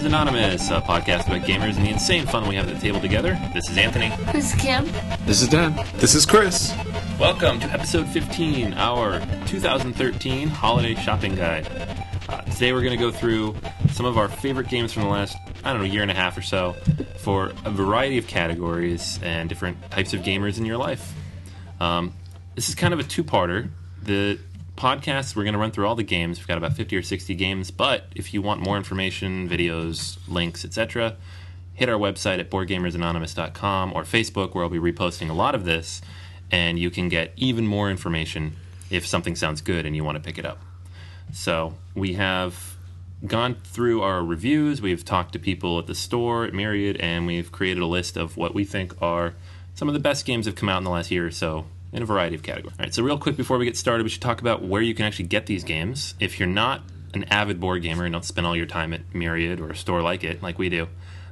Anonymous, a podcast about gamers and the insane fun we have at the table together. This is Anthony. This is Kim. This is Dan. This is Chris. Welcome to episode 15, our 2013 holiday shopping guide. Today we're going to go through some of our favorite games from the last, year and a half or so for a variety of categories and different types of gamers in your life. This is kind of a two-parter. The podcast, we're going to run through all the games. We've got about 50 or 60 games, but if you want more information, videos, links, etc., hit our website at BoardGamersAnonymous.com or Facebook, where I'll be reposting a lot of this, and you can get even more information if something sounds good and you want to pick it up. So we have gone through our reviews, we've talked to people at the store, at Myriad, and we've created a list of what we think are some of the best games that have come out in the last year or so in a variety of categories. All right, so real quick before we get started, we should talk about where you can actually get these games. If you're not an avid board gamer and don't spend all your time at Myriad or a store like it, like we do,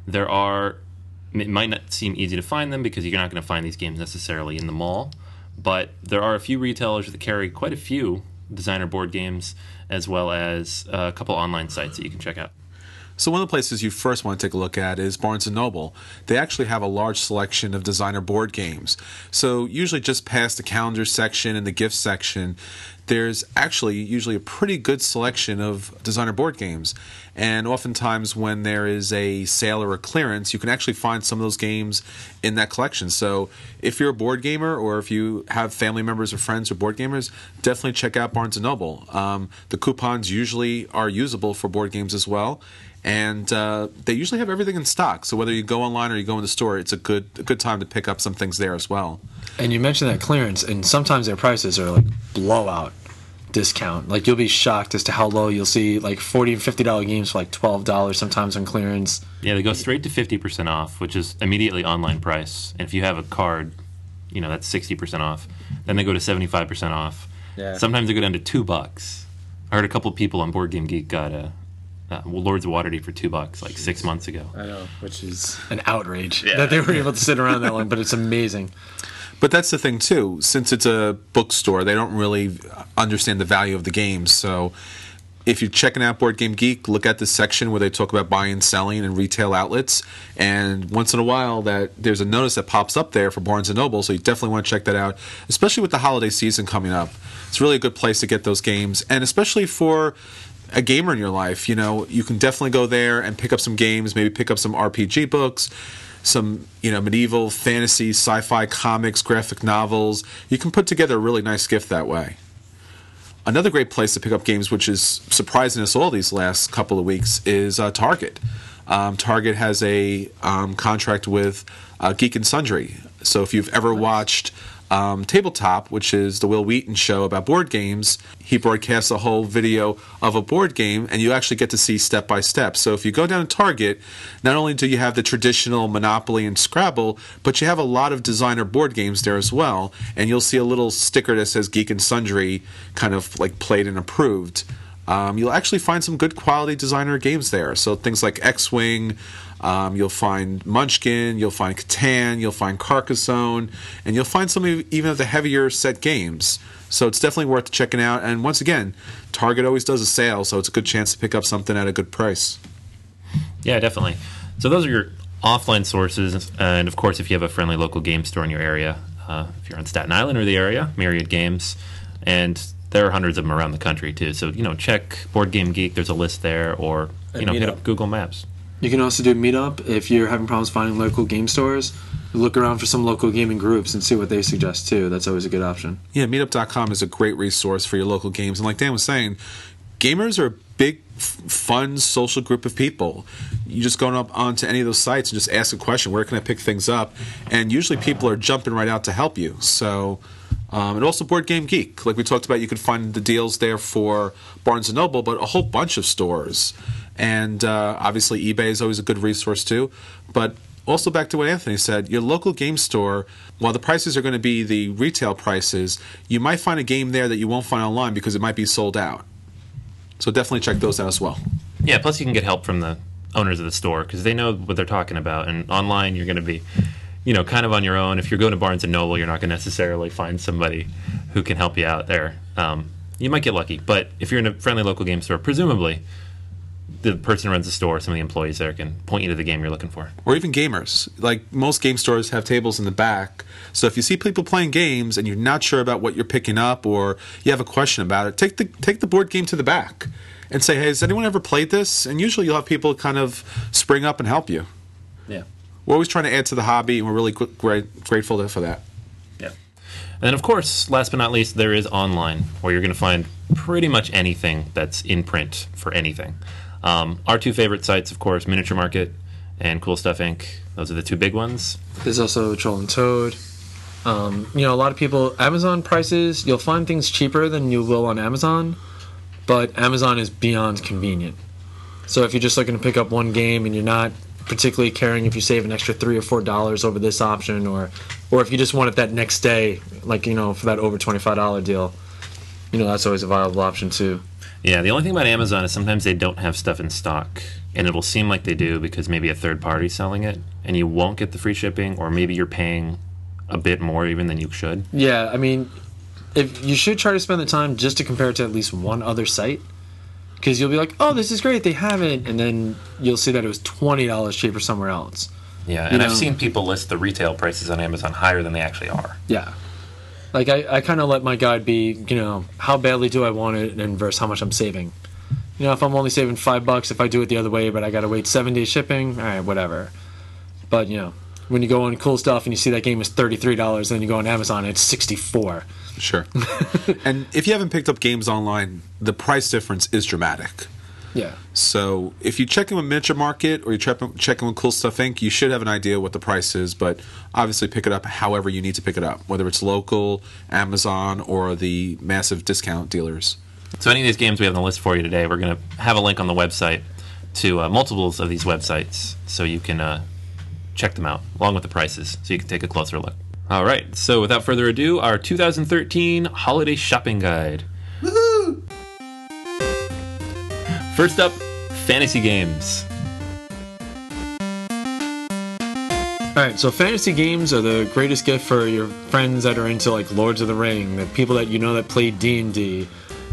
it might not seem easy to find them because you're not going to find these games necessarily in the mall, but there are a few retailers that carry quite a few designer board games, as well as a couple online sites that you can check out. So one of the places you first want to take a look at is Barnes & Noble. They actually have a large selection of designer board games. So usually just past the calendar section and the gift section, there's actually usually a pretty good selection of designer board games. And oftentimes when there is a sale or a clearance, you can actually find some of those games in that collection. So if you're a board gamer or if you have family members or friends who are board gamers, definitely check out Barnes & Noble. The coupons usually are usable for board games as well. And they usually have everything in stock. So whether you go online or you go in the store, it's a good time to pick up some things there as well. And you mentioned that clearance, and sometimes their prices are like blowout discount. Like you'll be shocked as to how low you'll see like $40 and $50 games for like $12 sometimes on clearance. Yeah, they go straight to 50% off, which is immediately online price. And if you have a card, that's 60% off. Then they go to 75% off. Yeah. Sometimes they go down to $2. I heard a couple of people on Board Game Geek got Lords of Waterdeep for $2 like 6 months ago. I know, which is an outrage that they were able to sit around that long, but it's amazing. But that's the thing too, since it's a bookstore, they don't really understand the value of the games. So if you're checking out Board Game Geek, look at the section where they talk about buying and selling and retail outlets. And once in a while, there's a notice that pops up there for Barnes & Noble, so you definitely want to check that out, especially with the holiday season coming up. It's really a good place to get those games, and especially for a gamer in your life, you can definitely go there and pick up some games, maybe pick up some RPG books, some, medieval, fantasy, sci-fi comics, graphic novels. You can put together a really nice gift that way. Another great place to pick up games, which is surprising us all these last couple of weeks, is Target. Target has a contract with Geek and Sundry. So if you've ever watched Tabletop, which is the Will Wheaton show about board games, he broadcasts a whole video of a board game, and you actually get to see step by step. So if you go down to Target, not only do you have the traditional Monopoly and Scrabble, but you have a lot of designer board games there as well, and you'll see a little sticker that says Geek and Sundry, kind of like played and approved. You'll actually find some good quality designer games there. So things like X-Wing, you'll find Munchkin, you'll find Catan, you'll find Carcassonne, and you'll find some even of the heavier set games. So it's definitely worth checking out. And once again, Target always does a sale, so it's a good chance to pick up something at a good price. Yeah, definitely. So those are your offline sources. And, of course, if you have a friendly local game store in your area, if you're on Staten Island or the area, Myriad Games. And there are hundreds of them around the country, too. So, check Board Game Geek. There's a list there. Or, hit up Google Maps. You can also do Meetup if you're having problems finding local game stores. Look around for some local gaming groups and see what they suggest too. That's always a good option. Yeah, Meetup.com is a great resource for your local games. And like Dan was saying, gamers are a big, fun, social group of people. You just go up onto any of those sites and just ask a question, where can I pick things up? And usually people are jumping right out to help you. So, and also Board Game Geek. Like we talked about, you can find the deals there for Barnes & Noble, but a whole bunch of stores. And obviously eBay is always a good resource too. But also back to what Anthony said, your local game store, while the prices are going to be the retail prices, you might find a game there that you won't find online because it might be sold out. So definitely check those out as well. Yeah, plus you can get help from the owners of the store because they know what they're talking about. And online you're going to be, kind of on your own. If you're going to Barnes & Noble, you're not going to necessarily find somebody who can help you out there. You might get lucky, but if you're in a friendly local game store, presumably the person who runs the store, some of the employees there can point you to the game you're looking for. Or even gamers. Like most game stores have tables in the back. So if you see people playing games and you're not sure about what you're picking up or you have a question about it, take the board game to the back and say, hey, has anyone ever played this? And usually you'll have people kind of spring up and help you. Yeah. We're always trying to add to the hobby, and we're really grateful for that. Yeah. And then, of course, last but not least, there is online, where you're going to find pretty much anything that's in print for anything. Our two favorite sites, of course, Miniature Market and Cool Stuff Inc. Those are the two big ones. There's also Troll and Toad. A lot of people, Amazon prices, you'll find things cheaper than you will on Amazon, but Amazon is beyond convenient. So if you're just looking to pick up one game and you're not particularly caring if you save an extra $3 or $4 over this option, or if you just want it that next day, like, for that over $25 deal, that's always a viable option too. Yeah, the only thing about Amazon is sometimes they don't have stuff in stock, and it'll seem like they do because maybe a third party's selling it, and you won't get the free shipping, or maybe you're paying a bit more even than you should. Yeah, if you should try to spend the time just to compare it to at least one other site, because you'll be like, oh, this is great, they have it, and then you'll see that it was $20 cheaper somewhere else. Yeah, and I've seen people list the retail prices on Amazon higher than they actually are. Yeah. Like, I kind of let my guide be, how badly do I want it and versus how much I'm saving. If I'm only saving $5, if I do it the other way, but I got to wait 7 days shipping, all right, whatever. But, when you go on Cool Stuff and you see that game is $33, then you go on Amazon and it's $64. Sure. And if you haven't picked up games online, the price difference is dramatic. Yeah. So if you check in with Miniature Market or you check in with Cool Stuff Inc., you should have an idea what the price is, but obviously pick it up however you need to pick it up, whether it's local, Amazon, or the massive discount dealers. So any of these games we have on the list for you today, we're going to have a link on the website to multiples of these websites so you can check them out, along with the prices, so you can take a closer look. All right, so without further ado, our 2013 Holiday Shopping Guide. Woohoo! First up, fantasy games. Alright, so fantasy games are the greatest gift for your friends that are into, like, Lords of the Ring, the people that that play D&D,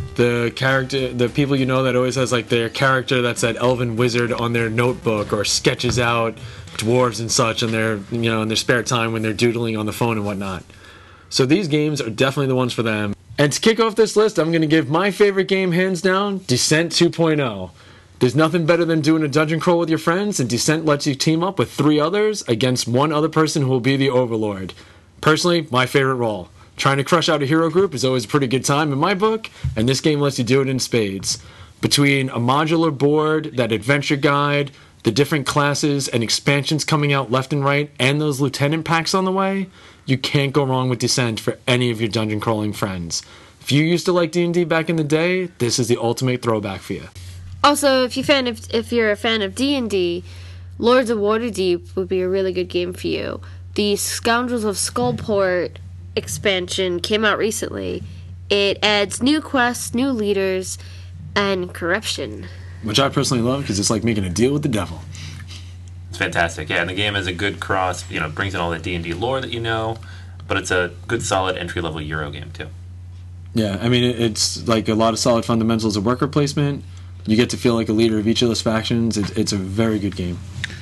the people that always has, like, their character that's that elven wizard on their notebook or sketches out dwarves and such in their in their spare time when they're doodling on the phone and whatnot. So these games are definitely the ones for them. And to kick off this list, I'm going to give my favorite game, hands down, Descent 2.0. There's nothing better than doing a dungeon crawl with your friends, and Descent lets you team up with 3 others against one other person who will be the Overlord. Personally, my favorite role. Trying to crush out a hero group is always a pretty good time in my book, and this game lets you do it in spades. Between a modular board, that adventure guide, the different classes and expansions coming out left and right, and those lieutenant packs on the way, you can't go wrong with Descent for any of your dungeon crawling friends. If you used to like D&D back in the day, this is the ultimate throwback for you. Also, if you're a fan of D&D, Lords of Waterdeep would be a really good game for you. The Scoundrels of Skullport expansion came out recently. It adds new quests, new leaders, and corruption. Which I personally love because it's like making a deal with the devil. It's fantastic, yeah, and the game has a good cross, brings in all the D&D lore that but it's a good, solid entry-level Euro game, too. Yeah, it's like a lot of solid fundamentals of worker placement. You get to feel like a leader of each of those factions. It's a very good game.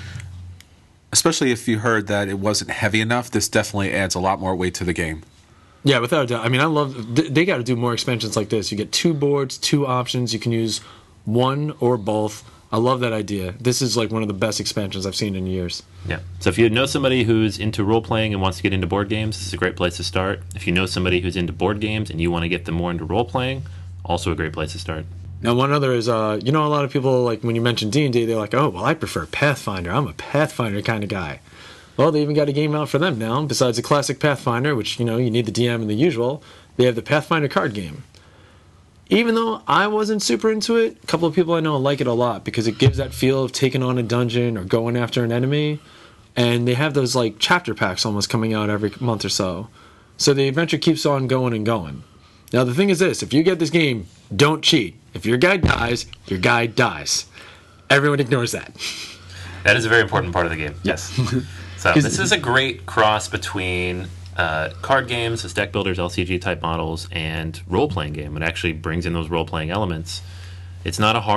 Especially if you heard that it wasn't heavy enough, this definitely adds a lot more weight to the game. Yeah, without a doubt. I love... They got to do more expansions like this. You get 2 boards, 2 options. You can use one or both. I love that idea. This is like one of the best expansions I've seen in years. Yeah. So if you know somebody who's into role-playing and wants to get into board games, this is a great place to start. If you know somebody who's into board games and you want to get them more into role-playing, also a great place to start. Now, one other is, a lot of people, like, when you mention D&D, they're like, oh, well, I prefer Pathfinder. I'm a Pathfinder kind of guy. Well, they even got a game out for them now. Besides the classic Pathfinder, which, you need the DM and the usual, they have the Pathfinder card game. Even though I wasn't super into it, a couple of people I know like it a lot because it gives that feel of taking on a dungeon or going after an enemy. And they have those, like, chapter packs almost coming out every month or so. So the adventure keeps on going and going. Now, the thing is this. If you get this game, don't cheat. If your guy dies, your guy dies. Everyone ignores that. That is a very important part of the game. Yes. So this is a great cross between card games, as deck builders, LCG type models, and role-playing game. It actually brings in those role-playing elements. It's not a hard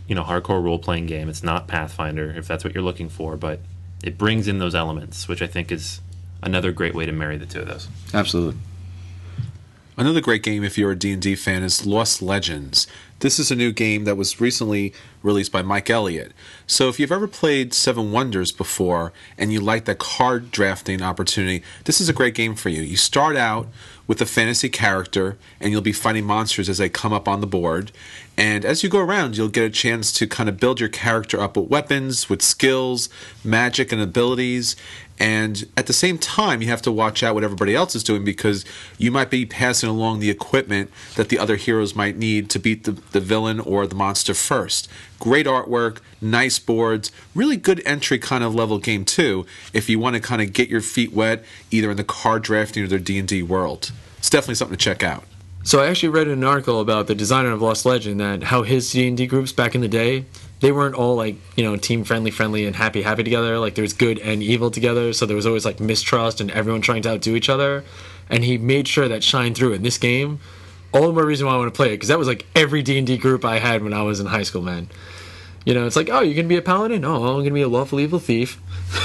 hardcore role-playing game. It's not Pathfinder, if that's what you're looking for, but it brings in those elements, which I think is another great way to marry the two of those. Absolutely. Another great game, if you're a D&D fan, is Lost Legends. This is a new game that was recently released by Mike Elliott. So if you've ever played Seven Wonders before and you like that card drafting opportunity, this is a great game for you. You start out with a fantasy character, and you'll be fighting monsters as they come up on the board. And as you go around, you'll get a chance to kind of build your character up with weapons, with skills, magic, and abilities. And at the same time, you have to watch out what everybody else is doing, because you might be passing along the equipment that the other heroes might need to beat the villain or the monster first. Great artwork, nice boards, really good entry kind of level game too, if you want to kind of get your feet wet either in the card drafting or the D&D world. It's definitely something to check out. So I actually read an article about the designer of Lost Legend, that how his D&D groups back in the day, they weren't all like, team friendly and happy together. Like there's good and evil together. So there was always like mistrust and everyone trying to outdo each other. And he made sure that shined through in this game. All the more reason why I want to play it, because that was like every D&D group I had when I was in high school, man. It's like, oh, you're going to be a paladin? Oh, I'm going to be a lawful evil thief.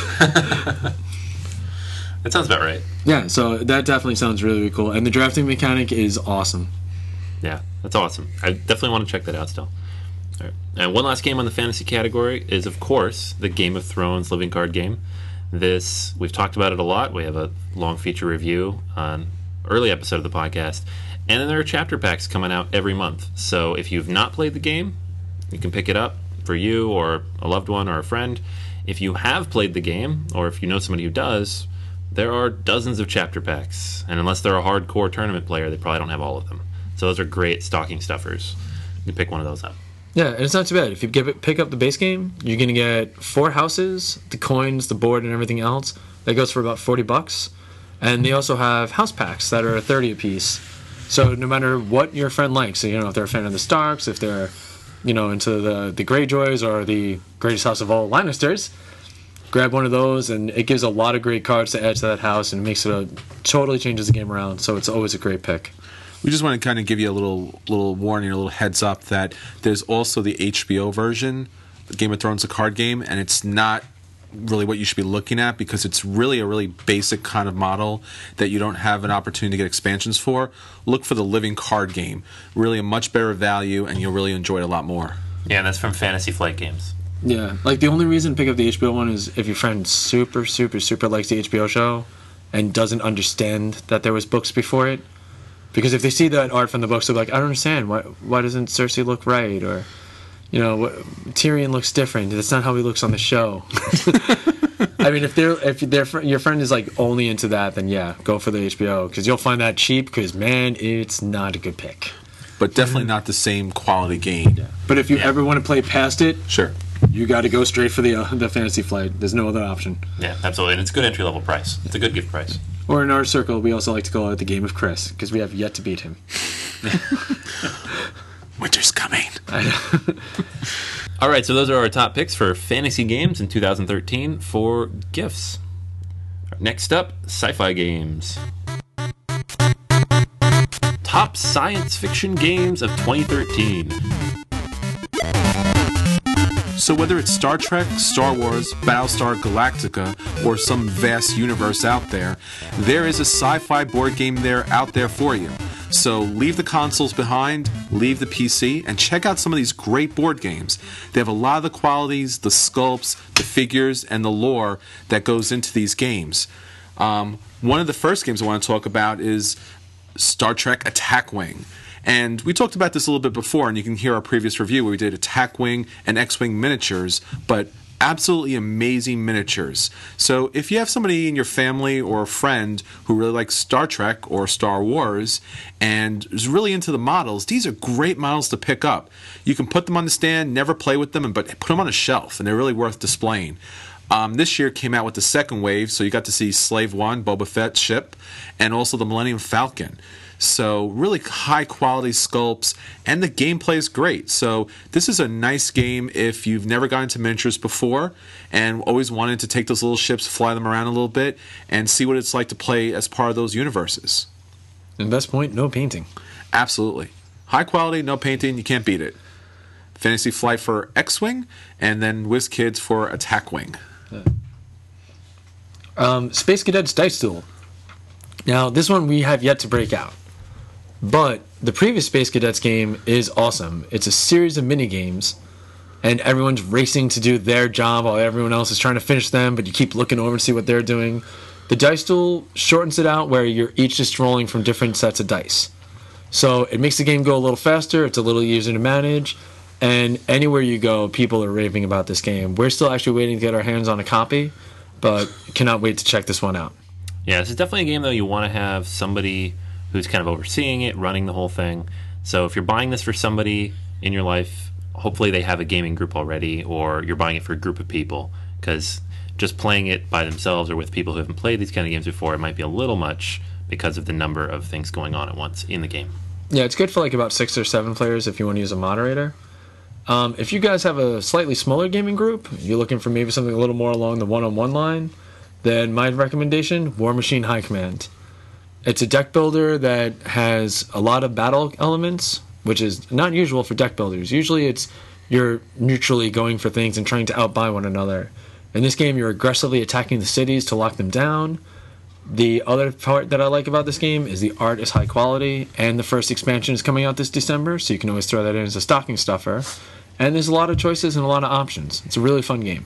That sounds about right. Yeah, so that definitely sounds really, really cool. And the drafting mechanic is awesome. Yeah, that's awesome. I definitely want to check that out still. All right. And one last game on the fantasy category is, of course, the Game of Thrones living card game. This, we've talked about it a lot. We have a long feature review on early episode of the podcast. And then there are chapter packs coming out every month. So if you've not played the game, you can pick it up for you or a loved one or a friend. If you have played the game, or if you know somebody who does, there are dozens of chapter packs. And unless they're a hardcore tournament player, they probably don't have all of them. So those are great stocking stuffers. You can pick one of those up. Yeah, and it's not too bad. If you pick up the base game, you're going to get 4 houses, the coins, the board, and everything else. That goes for about $40. And they also have house packs that are $30 a piece. So no matter what your friend likes, so, if they're a fan of the Starks, if they're, into the Greyjoys or the greatest house of all, Lannisters, grab one of those, and it gives a lot of great cards to add to that house, and it makes it totally changes the game around. So it's always a great pick. We just want to kind of give you a little warning, a little heads up that there's also the HBO version, Game of Thrones, a card game, and it's not really what you should be looking at, because it's really a really basic kind of model that you don't have an opportunity to get expansions for. Look for the living card game. Really a much better value, and you'll really enjoy it a lot more. Yeah, and that's from Fantasy Flight Games. Yeah, like the only reason to pick up the HBO one is if your friend super likes the HBO show and doesn't understand that there was books before it. Because if they see that art from the books, they're like, I don't understand. Why doesn't Cersei look right? Or, Tyrion looks different. That's not how he looks on the show. I mean, if your friend is like only into that, then yeah, go for the HBO, because you'll find that cheap. Because man, it's not a good pick. But definitely not the same quality game. Yeah. But if you ever want to play past it, sure, you got to go straight for the Fantasy Flight. There's no other option. Yeah, absolutely, and it's a good entry level price. It's a good gift price. Or in our circle, we also like to call it the Game of Chris, because we have yet to beat him. Winter's coming. All right, so those are our top picks for fantasy games in 2013 for gifts. Next up, sci-fi games. Top science fiction games of 2013. So whether it's Star Trek, Star Wars, Battlestar Galactica, or some vast universe out there is a sci-fi board game out there for you. So leave the consoles behind, leave the PC, and check out some of these great board games. They have a lot of the qualities, the sculpts, the figures, and the lore that goes into these games. One of the first games I want to talk about is Star Trek Attack Wing. And we talked about this a little bit before, and you can hear our previous review where we did Attack Wing and X-Wing miniatures, but absolutely amazing miniatures. So if you have somebody in your family or a friend who really likes Star Trek or Star Wars and is really into the models, these are great models to pick up. You can put them on the stand, never play with them, but put them on a shelf, and they're really worth displaying. This year came out with the second wave, so you got to see Slave One, Boba Fett's ship, and also the Millennium Falcon. So really high quality sculpts, and the gameplay is great. So this is a nice game if you've never gotten into miniatures before and always wanted to take those little ships, fly them around a little bit, and see what it's like to play as part of those universes. And best point, no painting. Absolutely. High quality, no painting, you can't beat it. Fantasy Flight for X-Wing, and then WizKids for Attack Wing. Space Cadets Dice Duel. Now, this one we have yet to break out. But the previous Space Cadets game is awesome. It's a series of mini games, and everyone's racing to do their job while everyone else is trying to finish them, but you keep looking over to see what they're doing. The Dice Duel shortens it out where you're each just rolling from different sets of dice. So it makes the game go a little faster, it's a little easier to manage, and anywhere you go, people are raving about this game. We're still actually waiting to get our hands on a copy, but cannot wait to check this one out. Yeah, this is definitely a game, though, you want to have somebody who's kind of overseeing it, running the whole thing. So if you're buying this for somebody in your life, hopefully they have a gaming group already, or you're buying it for a group of people, because just playing it by themselves or with people who haven't played these kind of games before, it might be a little much because of the number of things going on at once in the game. Yeah, it's good for like about 6 or 7 players if you want to use a moderator. If you guys have a slightly smaller gaming group, you're looking for maybe something a little more along the one-on-one line, then my recommendation, War Machine High Command. It's a deck builder that has a lot of battle elements, which is not usual for deck builders. Usually it's you're neutrally going for things and trying to outbuy one another. In this game, you're aggressively attacking the cities to lock them down. The other part that I like about this game is the art is high quality, and the first expansion is coming out this December, so you can always throw that in as a stocking stuffer. And there's a lot of choices and a lot of options. It's a really fun game.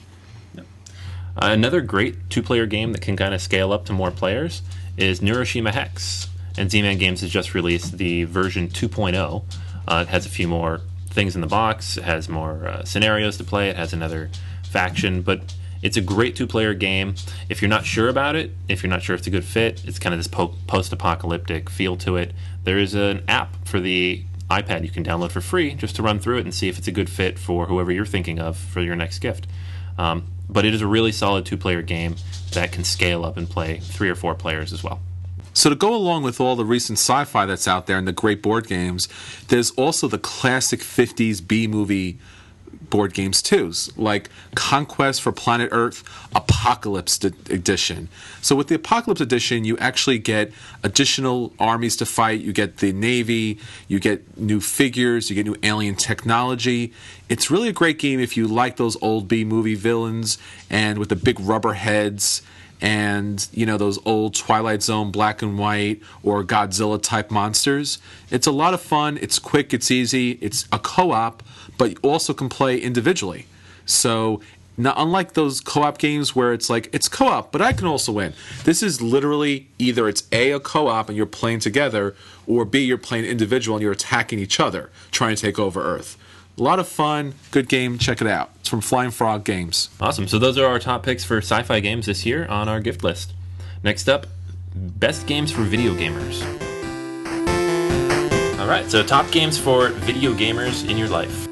Another great two-player game that can kind of scale up to more players is Neuroshima Hex. And Z-Man Games has just released the version 2.0. It has a few more things in the box. It has more scenarios to play. It has another faction. But it's a great two-player game. If you're not sure about it, if you're not sure if it's a good fit, it's kind of this post-apocalyptic feel to it. There is an app for the iPad you can download for free just to run through it and see if it's a good fit for whoever you're thinking of for your next gift. But it is a really solid two-player game that can scale up and play 3 or 4 players as well. So to go along with all the recent sci-fi that's out there and the great board games, there's also the classic 50s B-movie board games too, like Conquest for Planet Earth Apocalypse Edition. So with the Apocalypse Edition, you actually get additional armies to fight, you get the Navy, you get new figures, you get new alien technology. It's really a great game if you like those old B-movie villains and with the big rubber heads and, you know, those old Twilight Zone black and white or Godzilla type monsters. It's a lot of fun, it's quick, it's easy, it's a co-op, but you also can play individually. So now, unlike those co-op games where it's like, it's co-op, but I can also win. This is literally either it's A, a co-op and you're playing together, or B, you're playing individual and you're attacking each other, trying to take over Earth. A lot of fun, good game, check it out. It's from Flying Frog Games. Awesome. So those are our top picks for sci-fi games this year on our gift list. Next up, best games for video gamers. All right, so top games for video gamers in your life.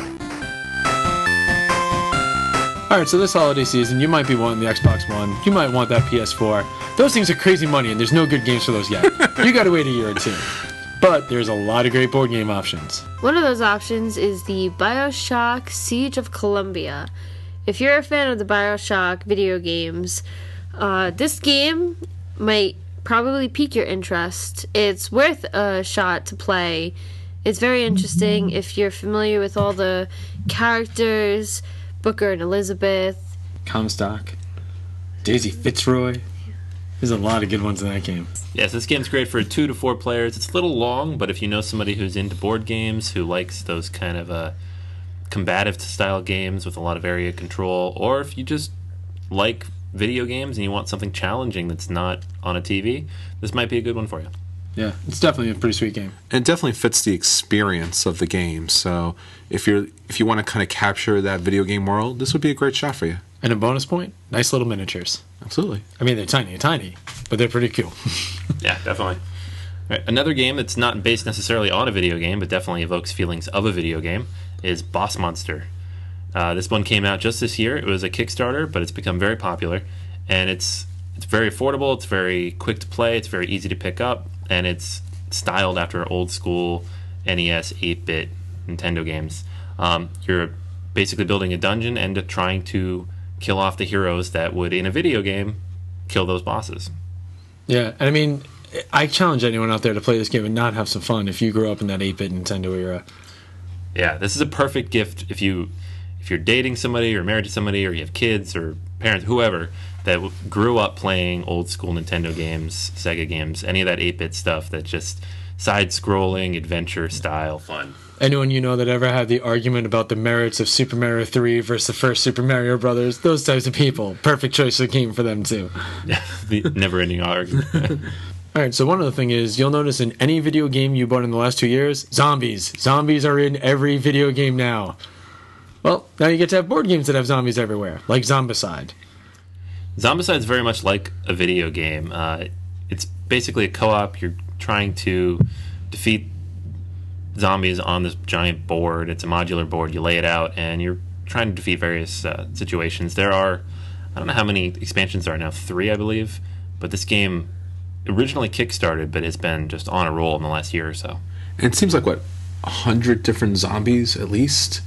Alright, so this holiday season, you might be wanting the Xbox One, you might want that PS4. Those things are crazy money, and there's no good games for those yet. You gotta wait a year or two. But there's a lot of great board game options. One of those options is the BioShock Siege of Columbia. If you're a fan of the BioShock video games, this game might probably pique your interest. It's worth a shot to play. It's very interesting if you're familiar with all the characters, Booker and Elizabeth, Comstock, Daisy Fitzroy. There's a lot of good ones in that game. Yes, this game's great for 2 to 4 players. It's a little long, but if you know somebody who's into board games, who likes those kind of combative style games with a lot of area control, or if you just like video games and you want something challenging that's not on a TV, this might be a good one for you. Yeah, it's definitely a pretty sweet game. And it definitely fits the experience of the game. So if you want to kind of capture that video game world, this would be a great shot for you. And a bonus point, nice little miniatures. Absolutely. I mean, they're tiny, but they're pretty cool. Yeah, definitely. All right, another game that's not based necessarily on a video game, but definitely evokes feelings of a video game, is Boss Monster. This one came out just this year. It was a Kickstarter, but it's become very popular. And it's very affordable, it's very quick to play, it's very easy to pick up, and it's styled after old school NES 8-bit Nintendo games. You're basically building a dungeon and trying to kill off the heroes that would, in a video game, kill those bosses. Yeah, and I mean, I challenge anyone out there to play this game and not have some fun if you grew up in that 8-bit Nintendo era. Yeah, this is a perfect gift if you're dating somebody or married to somebody or you have kids or parents, whoever, that grew up playing old school Nintendo games, Sega games, any of that 8-bit stuff that's just side-scrolling, adventure style fun. Anyone you know that ever had the argument about the merits of Super Mario 3 versus the first Super Mario Brothers, those types of people, perfect choice of game for them too. Yeah, the never-ending argument. Alright, so one other thing is, you'll notice in any video game you bought in the last 2 years, zombies. Zombies are in every video game now. Well, now you get to have board games that have zombies everywhere, like Zombicide. Zombicide is very much like a video game. It's basically a co-op. You're trying to defeat zombies on this giant board. It's a modular board. You lay it out, and you're trying to defeat various situations. There are, I don't know how many expansions there are now, 3, I believe. But this game originally kickstarted, but it's been just on a roll in the last year or so. And it seems like, what, 100 different zombies at least?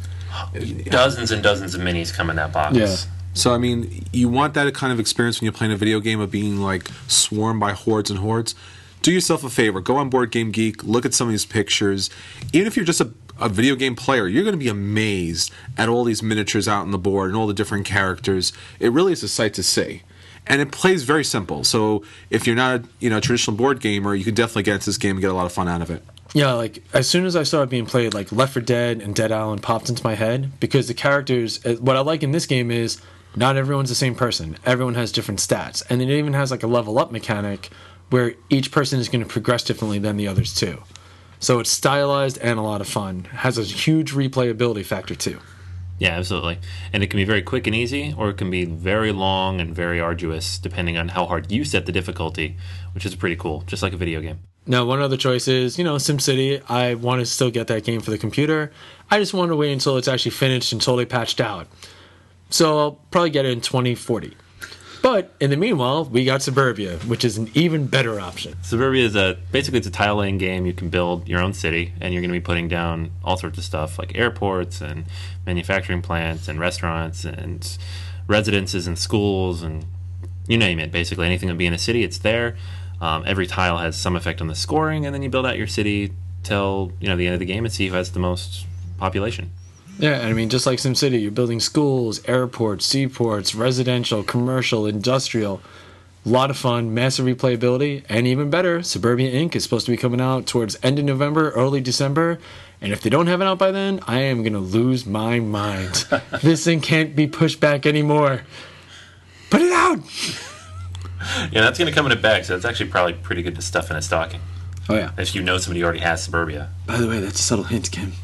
Dozens and dozens of minis come in that box. Yeah. So, I mean, you want that kind of experience when you're playing a video game of being, like, swarmed by hordes and hordes. Do yourself a favor. Go on Board Game Geek. Look at some of these pictures. Even if you're just a video game player, you're going to be amazed at all these miniatures out on the board and all the different characters. It really is a sight to see. And it plays very simple. So, if you're not a traditional board gamer, you can definitely get into this game and get a lot of fun out of it. Yeah, like, as soon as I saw it being played, like, Left 4 Dead and Dead Island popped into my head, because the characters, what I like in this game is, not everyone's the same person. Everyone has different stats. And it even has, like, a level up mechanic where each person is going to progress differently than the others, too. So it's stylized and a lot of fun. It has a huge replayability factor, too. Yeah, absolutely. And it can be very quick and easy, or it can be very long and very arduous, depending on how hard you set the difficulty, which is pretty cool, just like a video game. Now, one other choice is, SimCity. I want to still get that game for the computer. I just want to wait until it's actually finished and totally patched out. So I'll probably get it in 2040. But in the meanwhile, we got Suburbia, which is an even better option. Suburbia is basically it's a tile laying game. You can build your own city, and you're going to be putting down all sorts of stuff like airports and manufacturing plants and restaurants and residences and schools and you name it. Basically, anything that would be in a city, it's there. Every tile has some effect on the scoring, and then you build out your city till the end of the game and see who has the most population. Yeah, and I mean, just like SimCity, you're building schools, airports, seaports, residential, commercial, industrial. A lot of fun, massive replayability, and even better, Suburbia Inc. is supposed to be coming out towards end of November, early December, and if they don't have it out by then, I am going to lose my mind. This thing can't be pushed back anymore. Put it out! Yeah, that's going to come in a bag, so it's actually probably pretty good to stuff in a stocking. Oh, yeah. If you know somebody already has Suburbia. By the way, that's a subtle hint, Kim.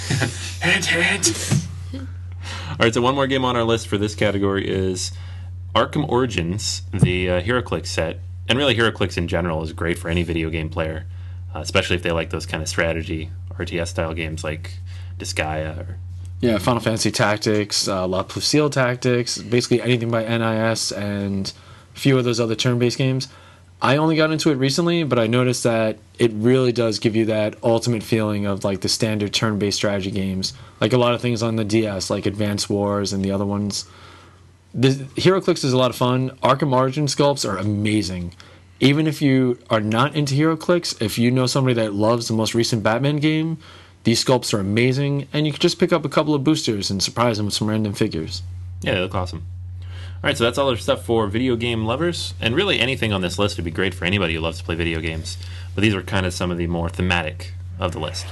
Hint. All right, so one more game on our list for this category is Arkham Origins, the HeroClix set. And really, HeroClix in general is great for any video game player, especially if they like those kind of strategy RTS-style games like Disgaea. Yeah, Final Fantasy Tactics, La Placille Tactics, basically anything by NIS, and a few of those other turn-based games. I only got into it recently, but I noticed that it really does give you that ultimate feeling of like the standard turn-based strategy games, like a lot of things on the DS, like Advance Wars and the other ones. The HeroClix is a lot of fun. Arkham Origin sculpts are amazing. Even if you are not into HeroClix, if you know somebody that loves the most recent Batman game, these sculpts are amazing, and you can just pick up a couple of boosters and surprise them with some random figures. Yeah, they look awesome. All right, so that's all our stuff for video game lovers, and really anything on this list would be great for anybody who loves to play video games. But these are kind of some of the more thematic of the list.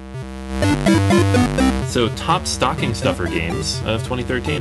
So, top stocking stuffer games of 2013.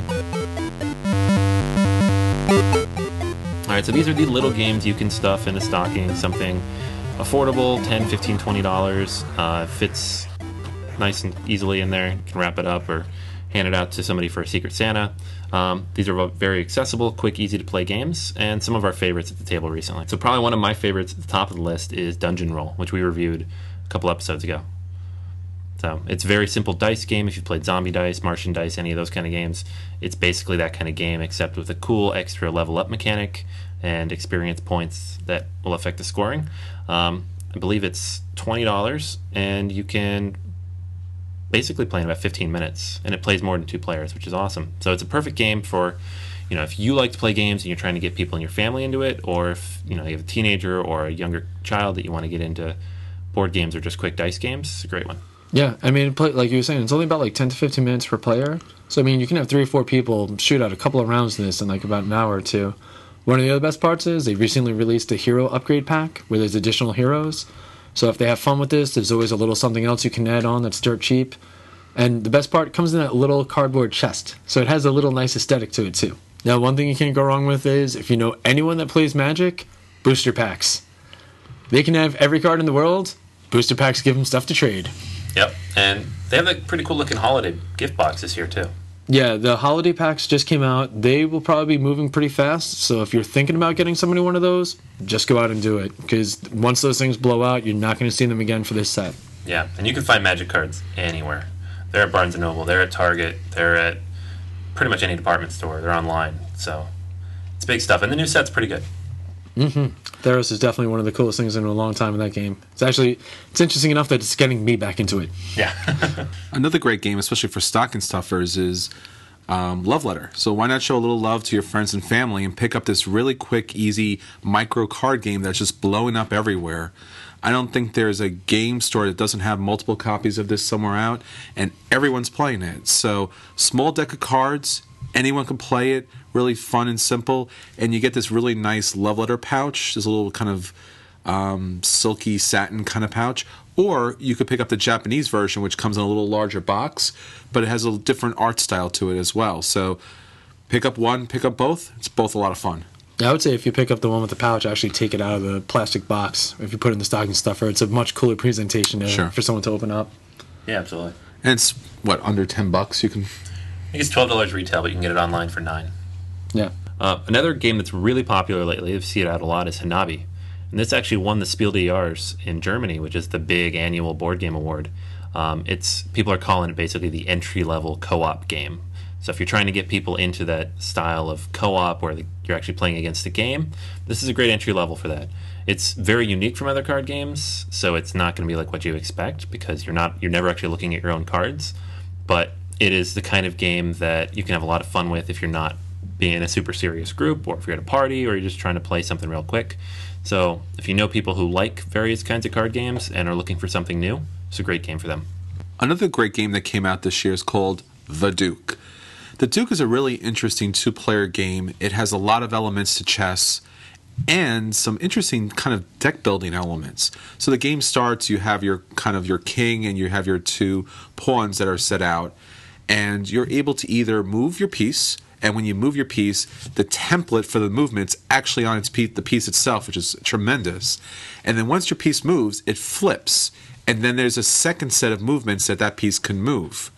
All right, so these are the little games you can stuff in a stocking, something affordable, $10, $15, $20, fits nice and easily in there. You can wrap it up or hand it out to somebody for a Secret Santa. These are very accessible, quick, easy to play games, and some of our favorites at the table recently. So probably one of my favorites at the top of the list is Dungeon Roll, which we reviewed a couple episodes ago. So it's a very simple dice game. If you've played Zombie Dice, Martian Dice, any of those kind of games, it's basically that kind of game, except with a cool extra level up mechanic and experience points that will affect the scoring. I believe it's $20, and you can basically play in about 15 minutes, and it plays more than 2 players, which is awesome. So it's a perfect game for, if you like to play games and you're trying to get people in your family into it, or if, you have a teenager or a younger child that you want to get into board games or just quick dice games, it's a great one. Yeah, I mean, like you were saying, it's only about like 10 to 15 minutes per player. So, I mean, you can have 3 or 4 people shoot out a couple of rounds in this in like about an hour or two. One of the other best parts is they recently released a hero upgrade pack where there's additional heroes. So if they have fun with this, there's always a little something else you can add on that's dirt cheap. And the best part, it comes in that little cardboard chest. So it has a little nice aesthetic to it too. Now, one thing you can't go wrong with is, if you know anyone that plays Magic, booster packs. They can have every card in the world. Booster packs give them stuff to trade. Yep, and they have a pretty cool looking holiday gift box this year too. Yeah, the holiday packs just came out. They will probably be moving pretty fast. So if you're thinking about getting somebody one of those, just go out and do it. Because once those things blow out, you're not going to see them again for this set. Yeah, and you can find Magic cards anywhere. They're at Barnes & Noble, they're at Target, they're at pretty much any department store. They're online, so it's big stuff. And the new set's pretty good. Theros is definitely one of the coolest things in a long time in that game. It's interesting enough that it's getting me back into it. Yeah. Another great game, especially for stocking stuffers, is Love Letter. So why not show a little love to your friends and family and pick up this really quick, easy micro card game that's just blowing up everywhere. I don't think there's a game store that doesn't have multiple copies of this somewhere out, and everyone's playing it. So small deck of cards, anyone can play it, really fun and simple, and you get this really nice love letter pouch, this little kind of silky satin kind of pouch. Or you could pick up the Japanese version, which comes in a little larger box, but it has a different art style to it as well. So pick up one, pick up both. It's both a lot of fun. I would say if you pick up the one with the pouch, actually take it out of the plastic box. If you put it in the stocking stuffer, it's a much cooler presentation for someone to open up. Yeah, absolutely. And it's, under $10 you can... I think it's $12 retail, but you can get it online for $9. Yeah. Another game that's really popular lately, I've seen it out a lot, is Hanabi. And this actually won the Spiel des Jahres in Germany, which is the big annual board game award. People are calling it basically the entry-level co-op game. So if you're trying to get people into that style of co-op where you're actually playing against a game, this is a great entry level for that. It's very unique from other card games, so it's not going to be like what you expect because you're never actually looking at your own cards. But it is the kind of game that you can have a lot of fun with if you're not being in a super serious group, or if you're at a party, or you're just trying to play something real quick. So if you know people who like various kinds of card games and are looking for something new, it's a great game for them. Another great game that came out this year is called The Duke. The Duke is a really interesting 2-player game. It has a lot of elements to chess and some interesting kind of deck building elements. So the game starts, you have your king and you have your 2 pawns that are set out, and you're able to either move your piece, and when you move your piece, the template for the movement's actually on the piece itself, which is tremendous. And then once your piece moves, it flips, and then there's a second set of movements that piece can move.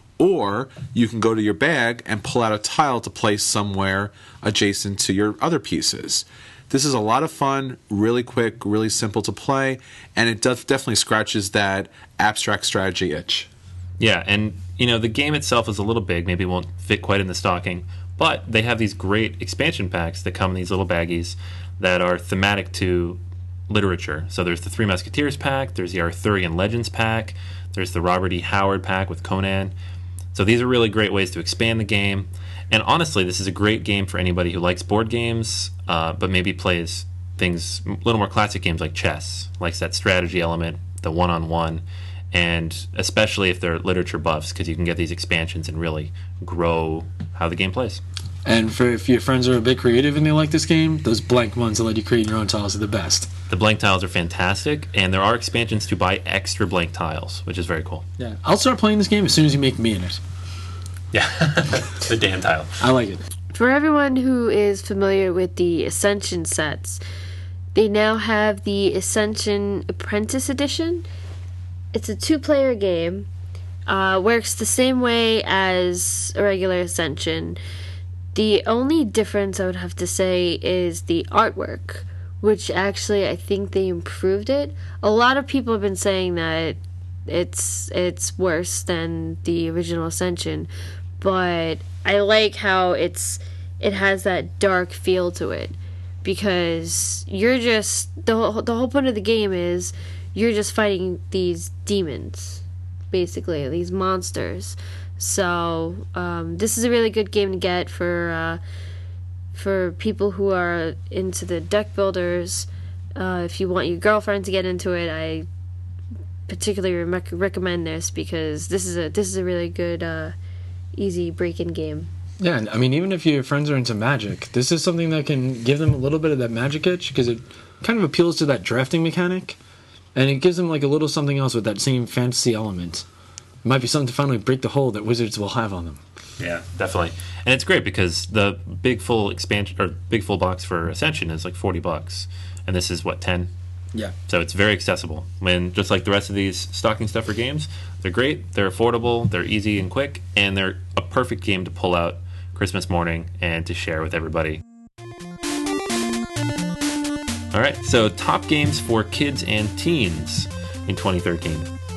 Or you can go to your bag and pull out a tile to place somewhere adjacent to your other pieces. This is a lot of fun, really quick, really simple to play, and it definitely scratches that abstract strategy itch. Yeah, and the game itself is a little big. Maybe it won't fit quite in the stocking, but they have these great expansion packs that come in these little baggies that are thematic to literature. So there's the Three Musketeers pack, there's the Arthurian Legends pack, there's the Robert E. Howard pack with Conan. So these are really great ways to expand the game. And honestly, this is a great game for anybody who likes board games, but maybe plays things, a little more classic games like chess, likes that strategy element, the one-on-one, and especially if they're literature buffs, because you can get these expansions and really grow how the game plays. And if your friends are a bit creative and they like this game, those blank ones that let you create your own tiles are the best. The blank tiles are fantastic, and there are expansions to buy extra blank tiles, which is very cool. Yeah, I'll start playing this game as soon as you make me in it. Yeah, the damn tile. I like it. For everyone who is familiar with the Ascension sets, they now have the Ascension Apprentice Edition. It's a 2-player game. Works the same way as a regular Ascension. The only difference I would have to say is the artwork, which actually I think they improved it. A lot of people have been saying that it's worse than the original Ascension, but I like how it has that dark feel to it, because you're just the whole point of the game is you're just fighting these demons, basically these monsters. So this is a really good game to get for people who are into the deck builders. If you want your girlfriend to get into it, I particularly recommend this because this is a really good easy break-in game. Yeah, and I mean, even if your friends are into Magic, this is something that can give them a little bit of that Magic itch because it kind of appeals to that drafting mechanic, and it gives them like a little something else with that same fantasy element. It might be something to finally break the hold that Wizards will have on them. Yeah, definitely. And it's great because the big full expansion or big full box for Ascension is like $40, and this is what, 10? Yeah. So it's very accessible. When just like the rest of these stocking stuffer games, they're great, they're affordable, they're easy and quick, and they're a perfect game to pull out Christmas morning and to share with everybody. All right, so top games for kids and teens in 2013.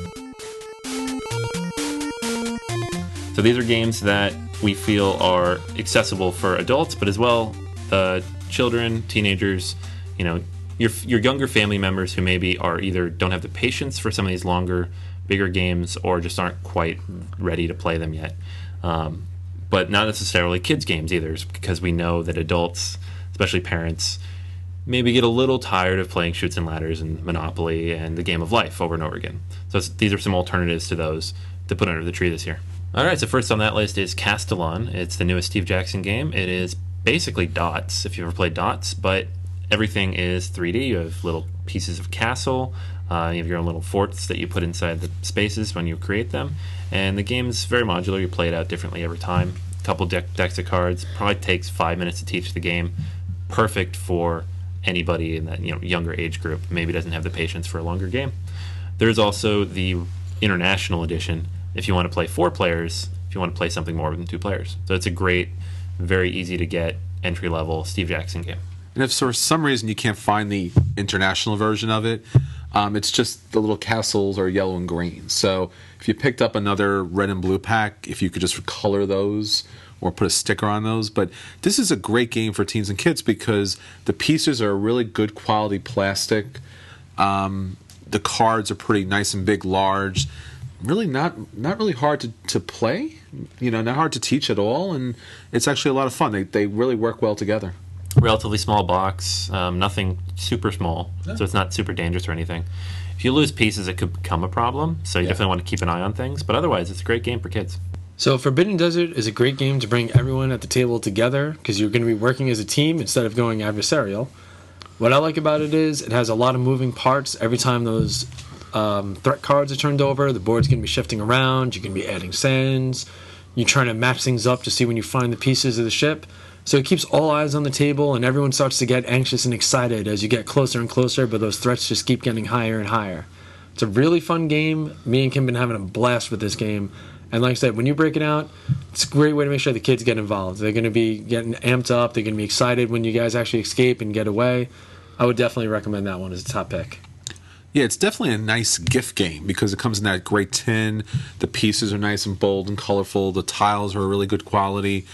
So these are games that we feel are accessible for adults, but as well children, teenagers, you know, your younger family members who maybe are either don't have the patience for some of these longer, bigger games or just aren't quite ready to play them yet. But not necessarily kids games either, because we know that adults, especially parents, maybe get a little tired of playing Chutes and Ladders and Monopoly and the Game of Life over and over again. So these are some alternatives to those to put under the tree this year. All right, so first on that list is Castellon. It's the newest Steve Jackson game. It is basically Dots, if you've ever played Dots, but everything is 3D. You have little pieces of castle. You have your own little forts that you put inside the spaces when you create them. And the game's very modular. You play it out differently every time. A couple decks of cards. Probably takes 5 minutes to teach the game. Perfect for anybody in that younger age group. Maybe doesn't have the patience for a longer game. There's also the International Edition. If you want to play 4 players, if you want to play something more than 2 players. So it's a great, very easy to get, entry-level Steve Jackson game. And if for some reason you can't find the international version of it, it's just the little castles are yellow and green. So if you picked up another red and blue pack, if you could just color those or put a sticker on those. But this is a great game for teens and kids because the pieces are really good quality plastic. The cards are pretty nice and big, large. Really not really hard to play, not hard to teach at all, and it's actually a lot of fun. They really work well together. Relatively small box, nothing super small, so it's not super dangerous or anything. If you lose pieces, it could become a problem, so you definitely want to keep an eye on things, but otherwise it's a great game for kids. So Forbidden Desert is a great game to bring everyone at the table together because you're going to be working as a team instead of going adversarial. What I like about it is it has a lot of moving parts. Every time those threat cards are turned over, the board's going to be shifting around, you're going to be adding sands, you're trying to match things up to see when you find the pieces of the ship. So it keeps all eyes on the table and everyone starts to get anxious and excited as you get closer and closer, but those threats just keep getting higher and higher. It's a really fun game. Me and Kim have been having a blast with this game. And like I said, when you break it out, it's a great way to make sure the kids get involved. They're going to be getting amped up. They're going to be excited when you guys actually escape and get away. I would definitely recommend that one as a top pick. Yeah, it's definitely a nice gift game because it comes in that great tin. The pieces are nice and bold and colorful. The tiles are really good quality.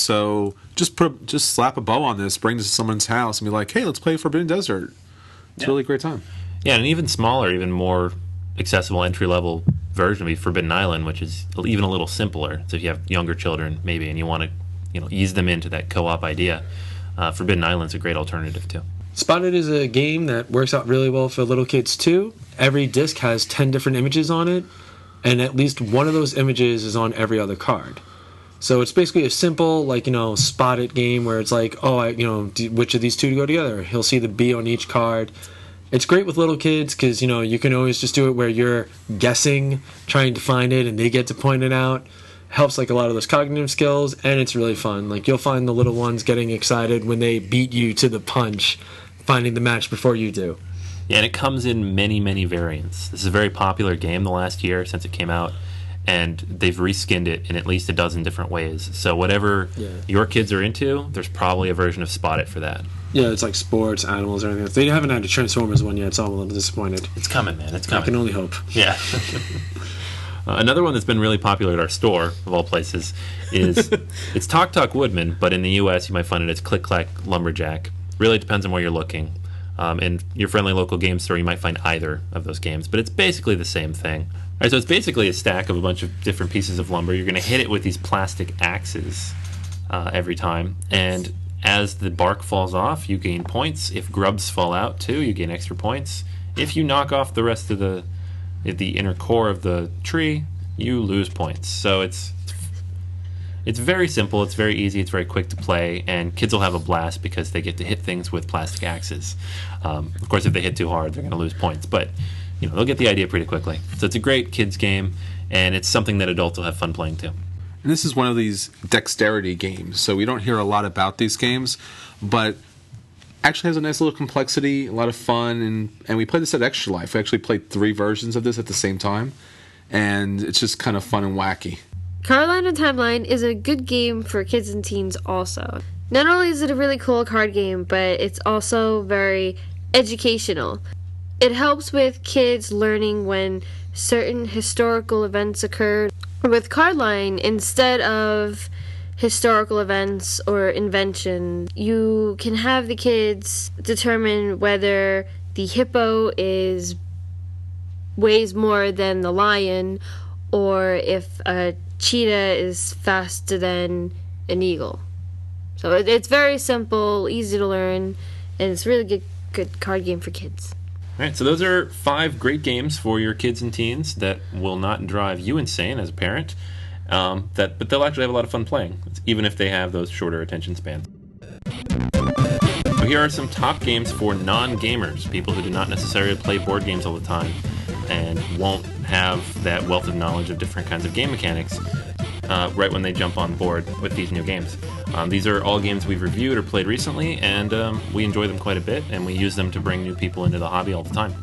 So just slap a bow on this, bring this to someone's house, and be like, "Hey, let's play Forbidden Desert." It's a really great time. Yeah, and an even smaller, even more accessible entry-level version would be Forbidden Island, which is even a little simpler. So if you have younger children, maybe, and you want to, ease them into that co-op idea, Forbidden Island's a great alternative too. Spotted is a game that works out really well for little kids too. Every disc has 10 different images on it, and at least one of those images is on every other card. So it's basically a simple, spot it game where it's like, which of these two to go together? He'll see the B on each card. It's great with little kids because, you can always just do it where you're guessing, trying to find it, and they get to point it out. Helps a lot of those cognitive skills, and it's really fun. You'll find the little ones getting excited when they beat you to the punch, finding the match before you do. Yeah, and it comes in many, many variants. This is a very popular game the last year since it came out, and they've reskinned it in at least a dozen different ways. So whatever your kids are into, there's probably a version of Spot It for that. Yeah, it's like sports, animals, or anything. They haven't had a Transformers one yet, so I'm a little disappointed. It's coming, man. It's coming. I can only hope. Yeah. Another one that's been really popular at our store, of all places, is it's Talk Talk Woodman, but in the U.S. you might find it as Click Clack Lumberjack. Really depends on where you're looking. In your friendly local game store, you might find either of those games, but it's basically the same thing. All right, so it's basically a stack of a bunch of different pieces of lumber. You're going to hit it with these plastic axes every time, and as the bark falls off, you gain points. If grubs fall out too, you gain extra points. If you knock off the rest of the the inner core of the tree, you lose points. So it's very simple, it's very easy, it's very quick to play, and kids will have a blast because they get to hit things with plastic axes. Of course, if they hit too hard, they're going to lose points, but they'll get the idea pretty quickly. So it's a great kids game, and it's something that adults will have fun playing too. And this is one of these dexterity games, so we don't hear a lot about these games, but actually has a nice little complexity, a lot of fun, and we played this at Extra Life. We actually played 3 versions of this at the same time, and it's just kind of fun and wacky. Card Line and Timeline is a good game for kids and teens also. Not only is it a really cool card game, but it's also very educational. It helps with kids learning when certain historical events occurred. With Card Line, instead of historical events or invention, you can have the kids determine whether the hippo weighs more than the lion, or if a cheetah is faster than an eagle. So it's very simple, easy to learn, and it's a really good card game for kids. All right, so those are 5 great games for your kids and teens that will not drive you insane as a parent, but they'll actually have a lot of fun playing, even if they have those shorter attention spans. So here are some top games for non-gamers, people who do not necessarily play board games all the time and won't have that wealth of knowledge of different kinds of game mechanics right when they jump on board with these new games. These are all games we've reviewed or played recently, and we enjoy them quite a bit, and we use them to bring new people into the hobby all the time.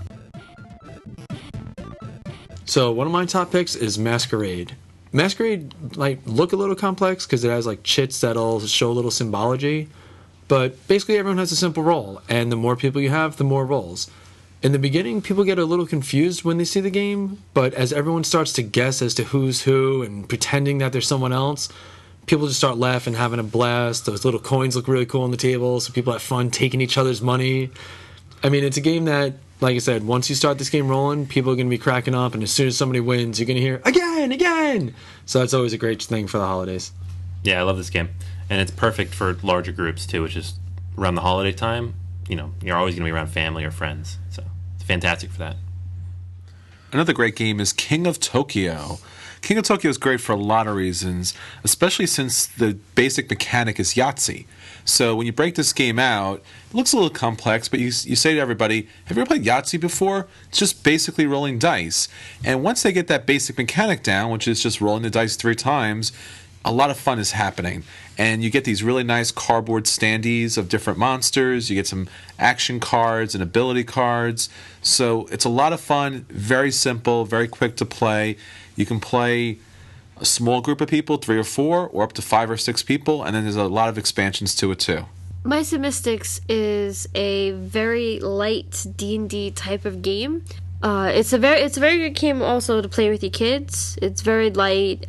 So one of my top picks is Masquerade. Masquerade look a little complex because it has chits that'll show a little symbology, but basically everyone has a simple role, and the more people you have, the more roles. In the beginning, people get a little confused when they see the game, but as everyone starts to guess as to who's who and pretending that there's someone else, people just start laughing, having a blast. Those little coins look really cool on the table, so people have fun taking each other's money. I mean, it's a game that, like I said, once you start this game rolling, people are going to be cracking up, and as soon as somebody wins, you're going to hear, again, again! So that's always a great thing for the holidays. Yeah, I love this game. And it's perfect for larger groups, too, which is around the holiday time. You're always going to be around family or friends, so it's fantastic for that. Another great game is King of Tokyo. King of Tokyo is great for a lot of reasons, especially since the basic mechanic is Yahtzee. So when you break this game out, it looks a little complex, but you say to everybody, have you ever played Yahtzee before? It's just basically rolling dice. And once they get that basic mechanic down, which is just rolling the dice 3 times, a lot of fun is happening. And you get these really nice cardboard standees of different monsters. You get some action cards and ability cards. So it's a lot of fun, very simple, very quick to play. You can play a small group of people, 3 or 4, or up to 5 or 6 people, and then there's a lot of expansions to it too. Mice and Mystics is a very light D&D type of game. It's a very good game also to play with your kids. It's very light.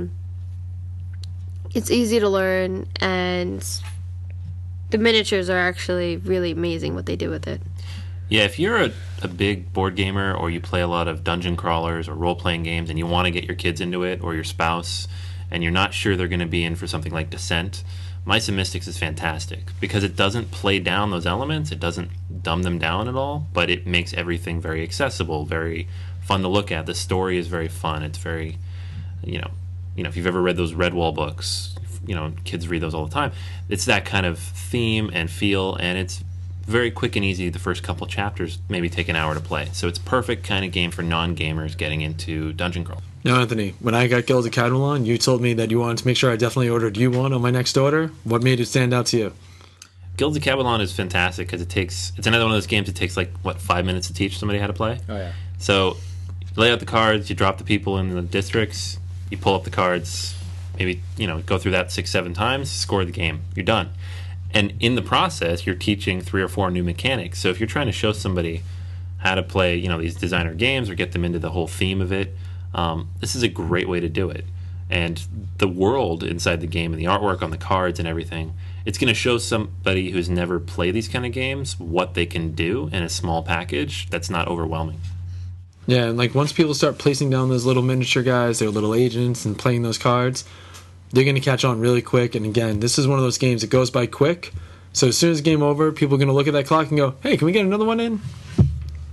It's easy to learn, and the miniatures are actually really amazing what they do with it. Yeah, if you're a big board gamer, or you play a lot of dungeon crawlers or role-playing games, and you want to get your kids into it, or your spouse, and you're not sure they're going to be in for something like Descent, Mice and Mystics is fantastic, because it doesn't play down those elements, it doesn't dumb them down at all, but it makes everything very accessible, very fun to look at. The story is very fun. It's very, if you've ever read those Redwall books, kids read those all the time. It's that kind of theme and feel, and it's very quick and easy. The first couple chapters maybe take an hour to play. So it's perfect kind of game for non-gamers getting into dungeon crawl. Now, Anthony, when I got Guilds of Catalan, you told me that you wanted to make sure I definitely ordered you one on my next order. What made it stand out to you? Guilds of Catalan is fantastic because it's another one of those games that takes 5 minutes to teach somebody how to play. Oh, yeah. So you lay out the cards, you drop the people in the districts, you pull up the cards, maybe go through that 6-7 times, score the game, you're done. And in the process, you're teaching 3 or 4 new mechanics. So if you're trying to show somebody how to play these designer games or get them into the whole theme of it, this is a great way to do it. And the world inside the game and the artwork on the cards and everything, it's going to show somebody who's never played these kind of games what they can do in a small package that's not overwhelming. Yeah, and once people start placing down those little miniature guys, their little agents, and playing those cards, they're going to catch on really quick. And again, this is one of those games that goes by quick. So as soon as the game over, people are going to look at that clock and go, hey, can we get another one in?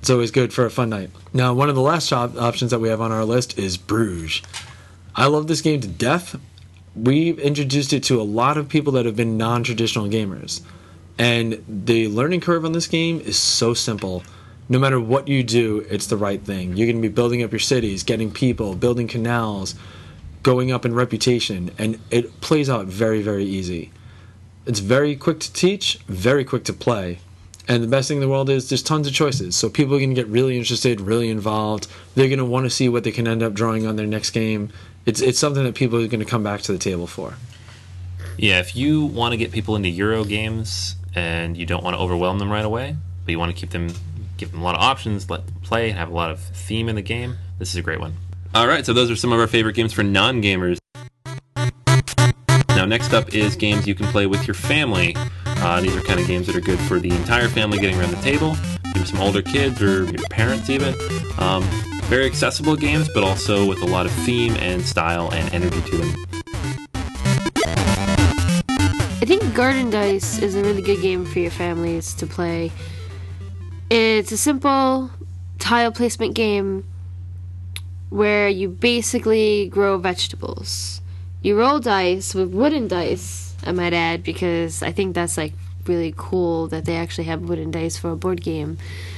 It's always good for a fun night. Now, one of the last options that we have on our list is Bruges. I love this game to death. We've introduced it to a lot of people that have been non-traditional gamers. And the learning curve on this game is so simple. No matter what you do, it's the right thing. You're going to be building up your cities, getting people, building canals, going up in reputation, and it plays out very, very easy. It's very quick to teach, very quick to play. And the best thing in the world is there's tons of choices. So people are going to get really interested, really involved. They're going to want to see what they can end up drawing on their next game. It's something that people are going to come back to the table for. Yeah, if you want to get people into Euro games and you don't want to overwhelm them right away, but you want to give them a lot of options, let them play, and have a lot of theme in the game, this is a great one. All right, so those are some of our favorite games for non-gamers. Now, next up is games you can play with your family. These are kind of games that are good for the entire family getting around the table, maybe some older kids or your parents even. Very accessible games, but also with a lot of theme and style and energy to them. I think Garden Dice is a really good game for your families to play. It's a simple tile placement game where you basically grow vegetables. You roll dice with wooden dice, I might add, because I think that's like really cool that they actually have wooden dice for a board game.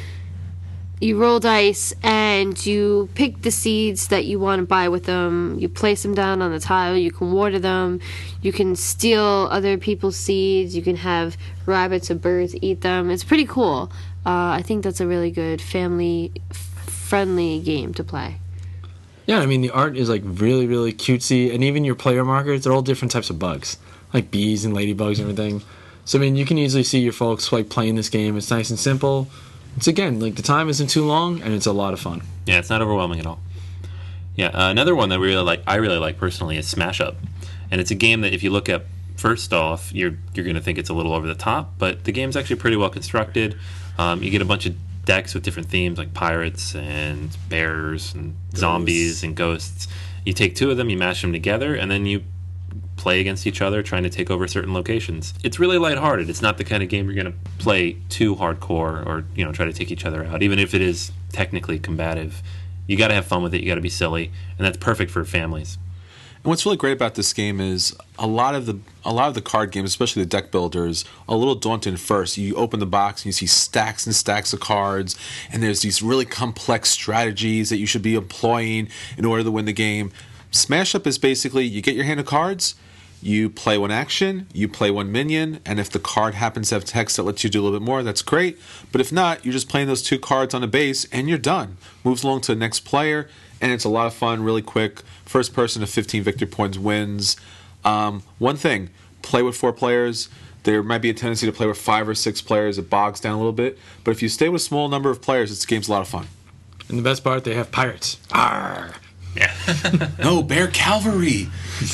You roll dice and you pick the seeds that you want to buy with them. You place them down on the tile. You can water them. You can steal other people's seeds. You can have rabbits or birds eat them. It's pretty cool. I think that's a really good family-friendly game to play. Yeah, I mean, the art is like really, really cutesy, and even your player markers, they're all different types of bugs, like bees and ladybugs and everything. So, I mean, you can easily see your folks like playing this game. It's nice and simple. It's, again, like the time isn't too long, and it's a lot of fun. Yeah, it's not overwhelming at all. Yeah, another one that I really like personally, is Smash Up. And it's a game that if you look at first off, you're going to think it's a little over the top, but the game's actually pretty well constructed. You get a bunch of decks with different themes like pirates and bears and zombies and ghosts. You take two of them, you mash them together, and then you play against each other trying to take over certain locations. It's really lighthearted. It's not the kind of game you're going to play too hardcore or try to take each other out, even if it is technically combative. You got to have fun with it. You got to be silly, and that's perfect for families. And what's really great about this game is a lot of the card games, especially the deck builders, are a little daunting at first. You open the box and you see stacks and stacks of cards, and there's these really complex strategies that you should be employing in order to win the game. Smash Up is basically you get your hand of cards, you play one action, you play one minion, and if the card happens to have text that lets you do a little bit more, that's great. But if not, you're just playing those two cards on a base, and you're done. Moves along to the next player, and it's a lot of fun, really quick. First person to 15 victory points wins. One thing, play with 4 players. There might be a tendency to play with 5 or 6 players. It bogs down a little bit. But if you stay with a small number of players, this game's a lot of fun. And the best part, they have pirates. Arr! Yeah. No, Bear Cavalry!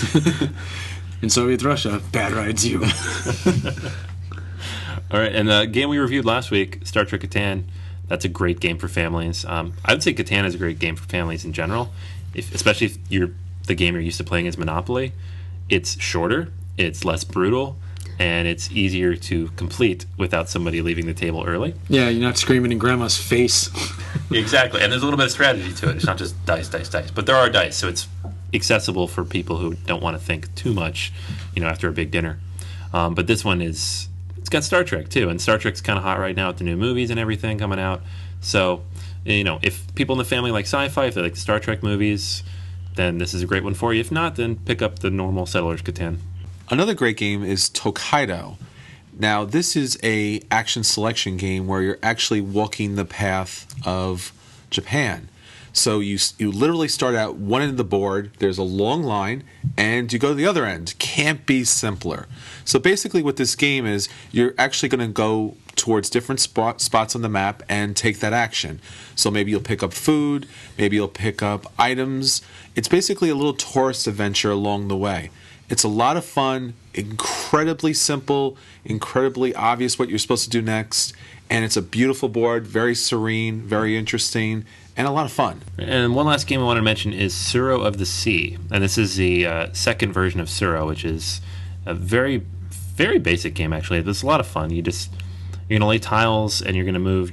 In Soviet Russia, bad rides you. All right, and the game we reviewed last week, Star Trek Catan, that's a great game for families. I would say Catan is a great game for families in general, especially if the game you're used to playing is Monopoly. It's shorter, it's less brutal, and it's easier to complete without somebody leaving the table early. Yeah, you're not screaming in Grandma's face. Exactly, and there's a little bit of strategy to it. It's not just dice, dice, dice. But there are dice, so it's accessible for people who don't want to think too much, after a big dinner. But this one it's got Star Trek too, and Star Trek's kind of hot right now with the new movies and everything coming out. So, if people in the family like sci-fi, if they like the Star Trek movies, then this is a great one for you. If not, then pick up the normal Settlers Catan. Another great game is Tokaido. Now, this is a action selection game where you're actually walking the path of Japan. So you literally start out one end of the board, there's a long line, and you go to the other end. Can't be simpler. So basically what this game is, you're actually going to go towards different spots on the map and take that action. So maybe you'll pick up food, maybe you'll pick up items. It's basically a little tourist adventure along the way. It's a lot of fun, incredibly simple, incredibly obvious what you're supposed to do next, and it's a beautiful board, very serene, very interesting, and a lot of fun. And one last game I want to mention is Suro of the Sea, and this is the second version of Suro, which is a very, very basic game actually. It's a lot of fun. You're going to lay tiles, and you're going to move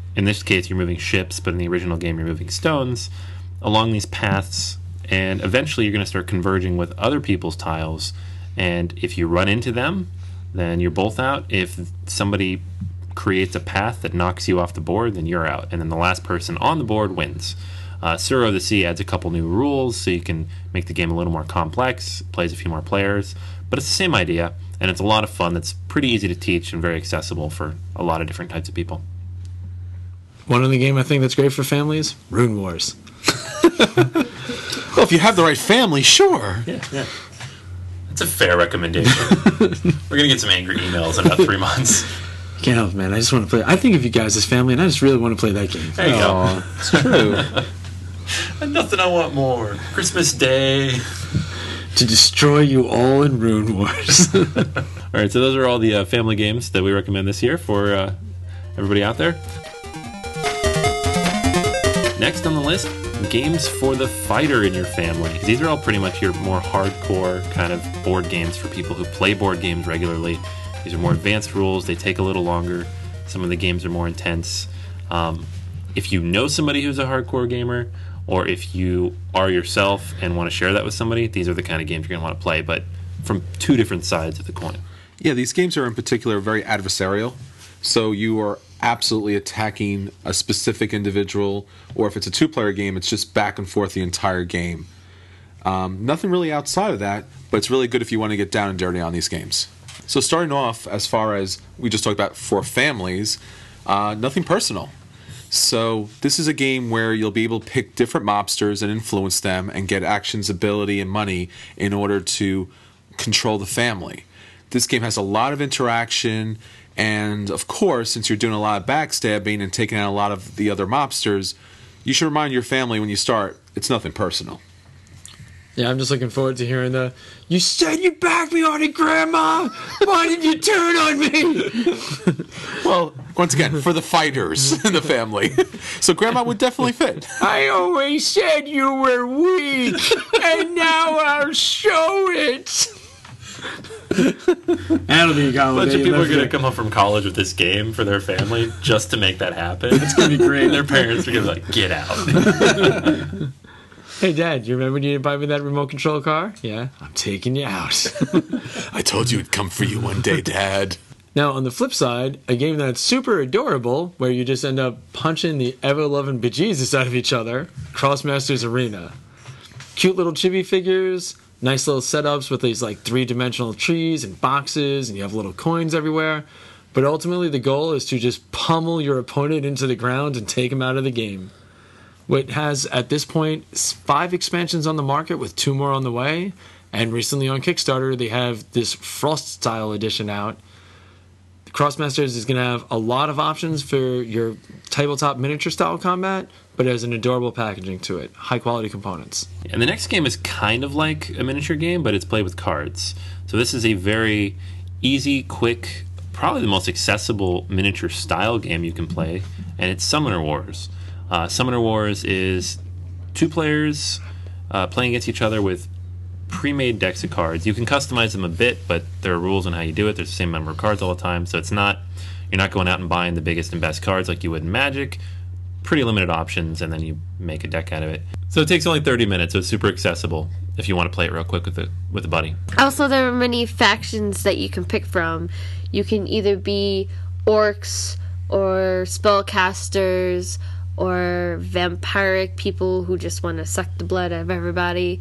in this case, you're moving ships, but in the original game, you're moving stones along these paths. And eventually, you're going to start converging with other people's tiles. And if you run into them, then you're both out. If somebody creates a path that knocks you off the board, then you're out. And then the last person on the board wins. Suro of the Sea adds a couple new rules, so you can make the game a little more complex, plays a few more players. But it's the same idea, and it's a lot of fun. It's pretty easy to teach and very accessible for a lot of different types of people. One other game I think that's great for families, Rune Wars. Well, if you have the right family, sure. Yeah. That's a fair recommendation. We're going to get some angry emails in about 3 months. Can't help it, man. I just want to play. I think of you guys as family, and I just really want to play that game. There you go. It's true. And nothing I want more. Christmas Day. To destroy you all in Rune Wars. All right, so those are all the family games that we recommend this year for everybody out there. Next on the list, games for the fighter in your family. These are all pretty much your more hardcore kind of board games for people who play board games regularly. These are more advanced rules. They take a little longer. Some of the games are more intense. If you know somebody who's a hardcore gamer, or if you are yourself and want to share that with somebody, these are the kind of games you're going to want to play, but from two different sides of the coin. Yeah, these games are in particular very adversarial. So you are absolutely attacking a specific individual, or if it's a two-player game, it's just back and forth the entire game. Nothing really outside of that, but it's really good if you want to get down and dirty on these games. So starting off, as far as we just talked about for families, nothing personal. So this is a game where you'll be able to pick different mobsters and influence them and get actions, ability, and money in order to control the family. This game has a lot of interaction, and of course, since you're doing a lot of backstabbing and taking out a lot of the other mobsters, you should remind your family when you start, it's nothing personal. Yeah, I'm just looking forward to hearing you said you backed me on it, Grandma! Why did you turn on me? Well, once again, for the fighters in the family. So Grandma would definitely fit. I always said you were weak, and now I'll show it! I don't think you got A bunch of people are going to come home from college with this game for their family just to make that happen. It's going to be great. Their parents are going to be like, get out. Hey, Dad, you remember when you didn't buy me that remote control car? Yeah, I'm taking you out. I told you it'd come for you one day, Dad. Now, on the flip side, a game that's super adorable, where you just end up punching the ever-loving bejesus out of each other, Crossmasters Arena. Cute little chibi figures, nice little setups with these like three-dimensional trees and boxes, and you have little coins everywhere. But ultimately, the goal is to just pummel your opponent into the ground and take him out of the game. It has, at this point, 5 expansions on the market with 2 more on the way. And recently on Kickstarter, they have this Frost-style edition out. Crossmasters is going to have a lot of options for your tabletop miniature-style combat, but it has an adorable packaging to it. High-quality components. And the next game is kind of like a miniature game, but it's played with cards. So this is a very easy, quick, probably the most accessible miniature-style game you can play, and it's Summoner Wars. Summoner Wars is 2 players playing against each other with pre-made decks of cards. You can customize them a bit, but there are rules on how you do it. There's the same number of cards all the time, so you're not going out and buying the biggest and best cards like you would in Magic. Pretty limited options, and then you make a deck out of it. So it takes only 30 minutes, so it's super accessible if you want to play it real quick with a buddy. Also, there are many factions that you can pick from. You can either be orcs or spellcasters or vampiric people who just want to suck the blood out of everybody.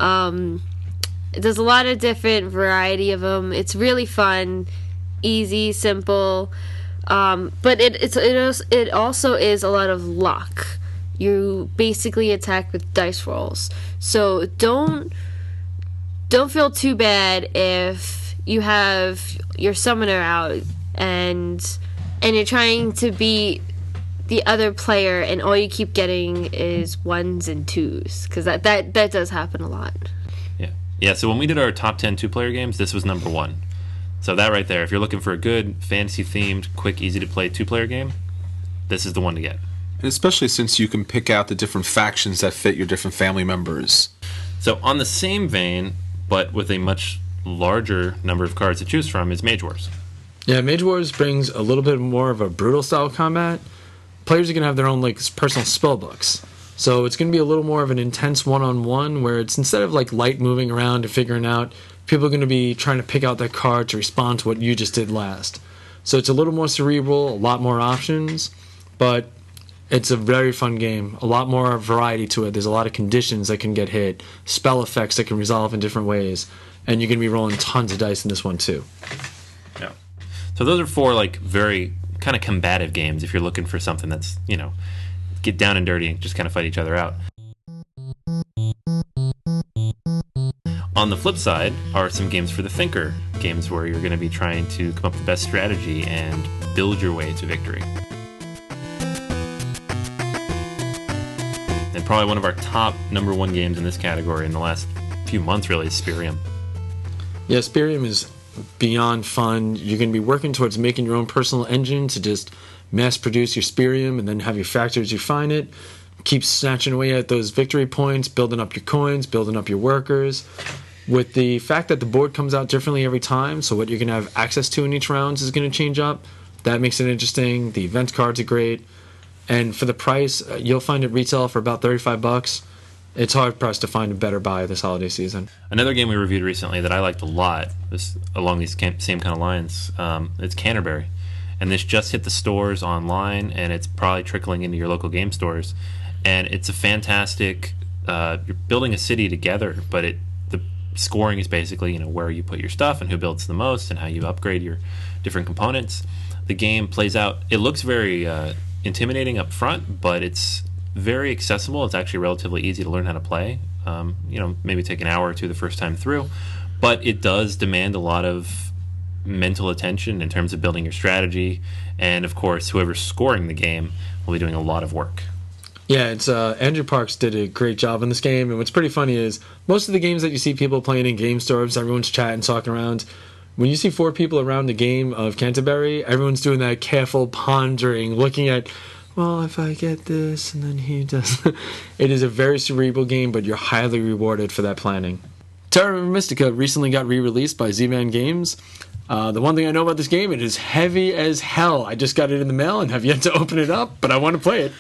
There's a lot of different variety of them. It's really fun, easy, simple, but it also is a lot of luck. You basically attack with dice rolls, so don't feel too bad if you have your summoner out and you're trying to beat the other player and all you keep getting is 1s and 2s, because that does happen a lot. Yeah, so when we did our top 10 2-player games, this was number 1. So that right there, if you're looking for a good fantasy-themed, quick, easy-to-play 2-player game, this is the one to get. And especially since you can pick out the different factions that fit your different family members. So on the same vein, but with a much larger number of cards to choose from, is Mage Wars. Yeah, Mage Wars brings a little bit more of a brutal style combat, players are going to have their own like personal spell books. So it's going to be a little more of an intense one-on-one where it's instead of like light moving around and figuring out, people are going to be trying to pick out that card to respond to what you just did last. So it's a little more cerebral, a lot more options, but it's a very fun game. A lot more variety to it. There's a lot of conditions that can get hit, spell effects that can resolve in different ways, and you're going to be rolling tons of dice in this one too. Yeah. So those are 4 like very kind of combative games if you're looking for something that's, get down and dirty and just kind of fight each other out. On the flip side are some games for the thinker, games where you're going to be trying to come up with the best strategy and build your way to victory. And probably one of our top number 1 games in this category in the last few months really is Spyrium. Yeah, Spyrium is beyond fun. You're going to be working towards making your own personal engine to just mass produce your Spyrium and then have your factors refine it. Keep snatching away at those victory points, building up your coins, building up your workers. With the fact that the board comes out differently every time, so what you're going to have access to in each round is going to change up. That makes it interesting. The event cards are great. And for the price, you'll find it retail for about $35. It's hard pressed to find a better buy this holiday season. Another game we reviewed recently that I liked a lot, along these same kind of lines, it's Canterbury. And this just hit the stores online, and it's probably trickling into your local game stores. And it's a fantastic, you're building a city together, but the scoring is basically where you put your stuff and who builds the most and how you upgrade your different components. The game plays out, it looks very intimidating up front, but it's very accessible. It's actually relatively easy to learn how to play. Maybe take an hour or two the first time through, but it does demand a lot of mental attention in terms of building your strategy, and of course whoever's scoring the game will be doing a lot of work. Yeah, it's Andrew Parks did a great job in this game, and what's pretty funny is most of the games that you see people playing in game stores, everyone's chatting, talking around. When you see 4 people around the game of Canterbury, everyone's doing that careful pondering, looking at, well, if I get this and then he does. It is a very cerebral game, but you're highly rewarded for that planning. Terra Mystica recently got re-released by Z-Man Games. The one thing I know about this game, it is heavy as hell. I just got it in the mail and have yet to open it up, but I want to play it.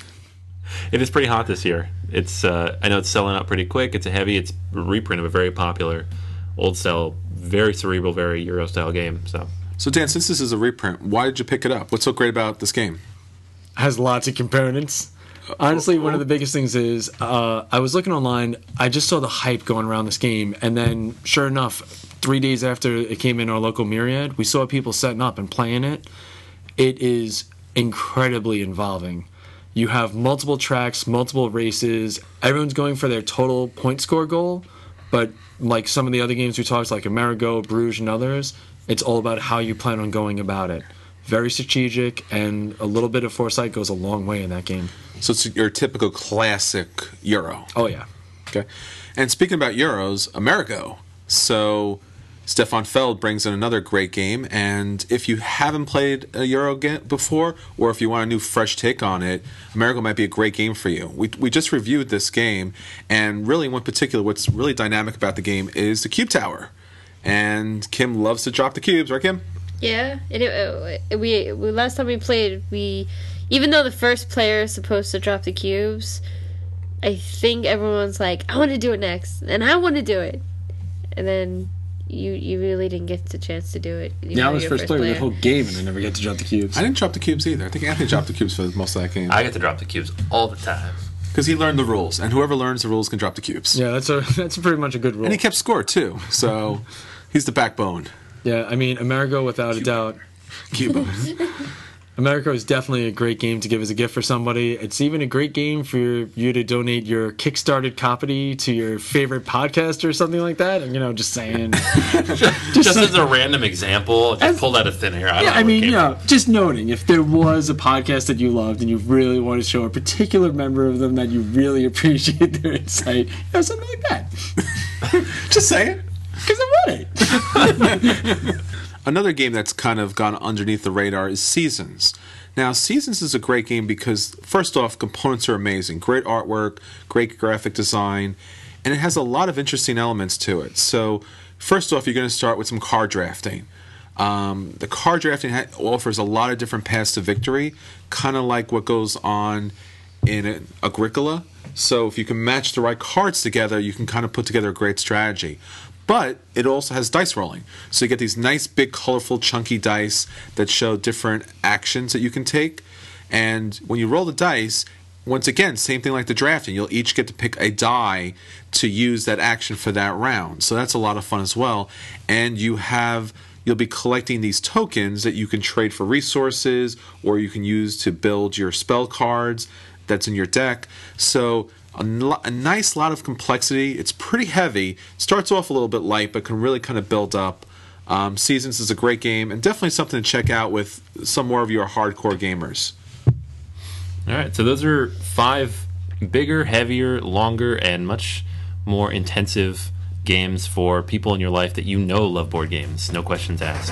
It is pretty hot this year. It's I know it's selling out pretty quick. It's a reprint of a very popular old style, very cerebral, very Euro style game. So Dan, since this is a reprint, why did you pick it up? What's so great about this game? It has lots of components. Honestly, one of the biggest things is I was looking online. I just saw the hype going around this game, and then sure enough, 3 days after it came in our local Myriad, we saw people setting up and playing it. It is incredibly involving. You have multiple tracks, multiple races. Everyone's going for their total point score goal, but like some of the other games we talked, like Amerigo, Bruges, and others, it's all about how you plan on going about it. Very strategic, and a little bit of foresight goes a long way in that game. So it's your typical classic Euro. Oh, yeah. Okay. And speaking about Euros, Amerigo. So Stefan Feld brings in another great game, and if you haven't played a Euro game before, or if you want a new fresh take on it, Amerigo might be a great game for you. We just reviewed this game, and really in one particular, what's really dynamic about the game is the cube tower. And Kim loves to drop the cubes, right, Kim? Yeah, and we last time we played, even though the first player is supposed to drop the cubes, I think everyone's like, I want to do it next, and I want to do it, and then you really didn't get the chance to do it. Yeah, I was first player the whole game, and I never get to drop the cubes. I didn't drop the cubes either. I think Anthony dropped the cubes for most of that game. I get to drop the cubes all the time. Because he learned the rules, and whoever learns the rules can drop the cubes. Yeah, that's pretty much a good rule. And he kept score, too, so he's the backbone. Yeah, I mean, Amerigo, without a doubt. Cuba. Amerigo is definitely a great game to give as a gift for somebody. It's even a great game for you to donate your Kickstarted copy to your favorite podcast or something like that. And, just saying. just as a random example, just pulled out of thin air. I mean, just noting, if there was a podcast that you loved and you really want to show a particular member of them that you really appreciate their insight, something like that. Just saying. Because I want it. Another game that's kind of gone underneath the radar is Seasons. Now, Seasons is a great game because, first off, components are amazing. Great artwork, great graphic design, and it has a lot of interesting elements to it. So, first off, you're going to start with some card drafting. The card drafting offers a lot of different paths to victory, kind of like what goes on in Agricola. So if you can match the right cards together, you can kind of put together a great strategy. But it also has dice rolling. So you get these nice, big, colorful, chunky dice that show different actions that you can take. And when you roll the dice, once again, same thing like the drafting. You'll each get to pick a die to use that action for that round. So that's a lot of fun as well. And you'll be collecting these tokens that you can trade for resources, or you can use to build your spell cards that's in your deck. So a nice lot of complexity. It's pretty heavy. Starts off a little bit light, but can really kind of build up. Seasons is a great game, and definitely something to check out with some more of your hardcore gamers. All right, so those are 5 bigger, heavier, longer, and much more intensive games for people in your life that you know love board games. No questions asked.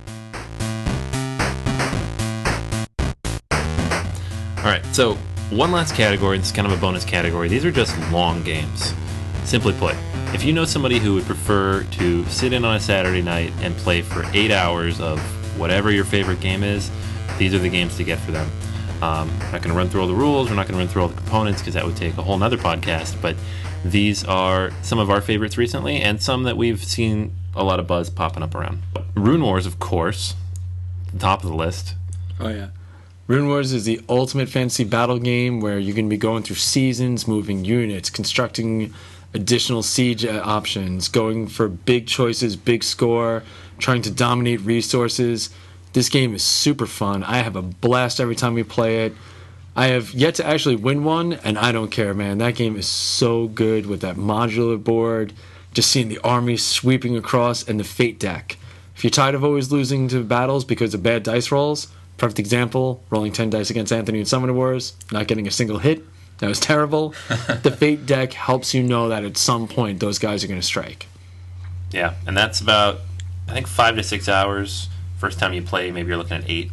All right, so one last category. This is kind of a bonus category. These are just long games. Simply put, if you know somebody who would prefer to sit in on a Saturday night and play for 8 hours of whatever your favorite game is, these are the games to get for them. I'm not going to run through all the rules. We're not going to run through all the components because that would take a whole nother podcast. But these are some of our favorites recently and some that we've seen a lot of buzz popping up around. Rune Wars, of course, top of the list. Oh, yeah. Rune Wars is the ultimate fantasy battle game where you're going to be going through seasons, moving units, constructing additional siege options, going for big choices, big score, trying to dominate resources. This game is super fun. I have a blast every time we play it. I have yet to actually win one, and I don't care, man. That game is so good with that modular board, just seeing the army sweeping across, and the Fate deck. If you're tired of always losing to battles because of bad dice rolls, perfect example, rolling 10 dice against Anthony in Summoner Wars, not getting a single hit. That was terrible. The Fate deck helps you know that at some point those guys are going to strike. Yeah, and that's about, I think, 5 to 6 hours. First time you play, maybe you're looking at 8.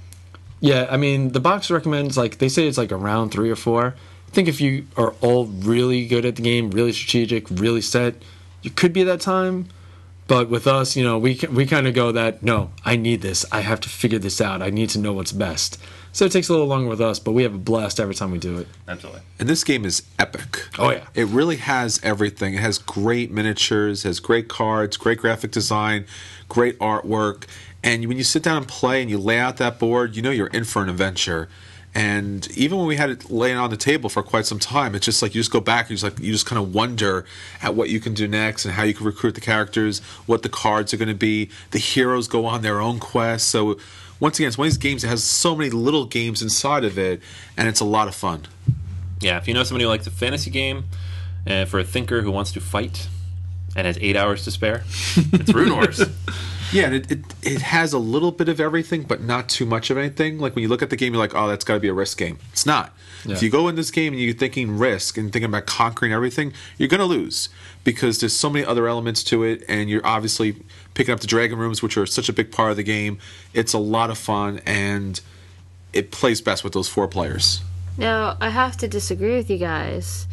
Yeah, I mean, the box recommends, like, they say it's like around 3 or 4. I think if you are all really good at the game, really strategic, really set, you could be that time. But with us, you know, we kind of go that, no, I need this. I have to figure this out. I need to know what's best. So it takes a little longer with us, but we have a blast every time we do it. Absolutely. And this game is epic. Oh, yeah. It really has everything. It has great miniatures, has great cards, great graphic design, great artwork. And when you sit down and play and you lay out that board, you know you're in for an adventure. And even when we had it laying on the table for quite some time, it's just like you just go back and you just kind of wonder at what you can do next and how you can recruit the characters, what the cards are going to be. The heroes go on their own quests. So once again, it's one of these games that has so many little games inside of it, and it's a lot of fun. Yeah, if you know somebody who likes a fantasy game, for a thinker who wants to fight and has 8 hours to spare, it's Rune Wars. Yeah, and it has a little bit of everything, but not too much of anything. Like when you look at the game, you're like, oh, that's got to be a risk game. It's not. Yeah. If you go in this game and you're thinking risk and thinking about conquering everything, you're going to lose because there's so many other elements to it, and you're obviously picking up the dragon rooms, which are such a big part of the game. It's a lot of fun, and it plays best with those 4 players. Now, I have to disagree with you guys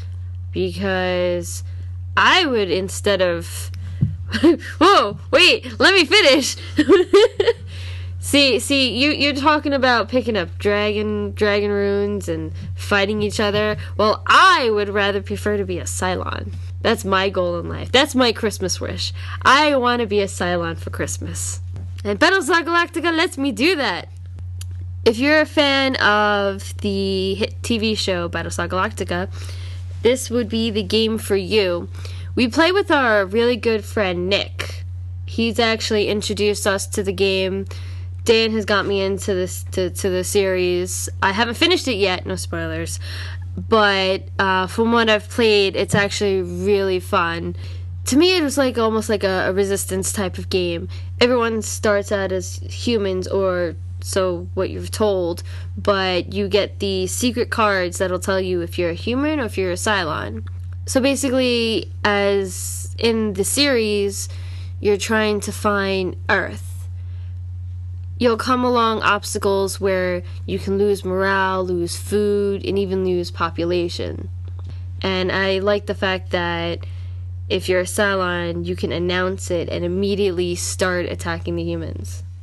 because I would, instead of... Whoa, wait, let me finish. See, you're talking about picking up dragon runes and fighting each other. Well, I would rather prefer to be a Cylon. That's my goal in life. That's my Christmas wish. I want to be a Cylon for Christmas. And Battlestar Galactica lets me do that. If you're a fan of the hit TV show Battlestar Galactica, this would be the game for you. We play with our really good friend Nick. He's actually introduced us to the game. Dan has got me into this to the series. I haven't finished it yet, no spoilers. But from what I've played, it's actually really fun. To me, it was like almost like a Resistance type of game. Everyone starts out as humans, or so what you're told, but you get the secret cards that'll tell you if you're a human or if you're a Cylon. So basically, as in the series, you're trying to find Earth. You'll come along obstacles where you can lose morale, lose food, and even lose population. And I like the fact that if you're a Cylon, you can announce it and immediately start attacking the humans.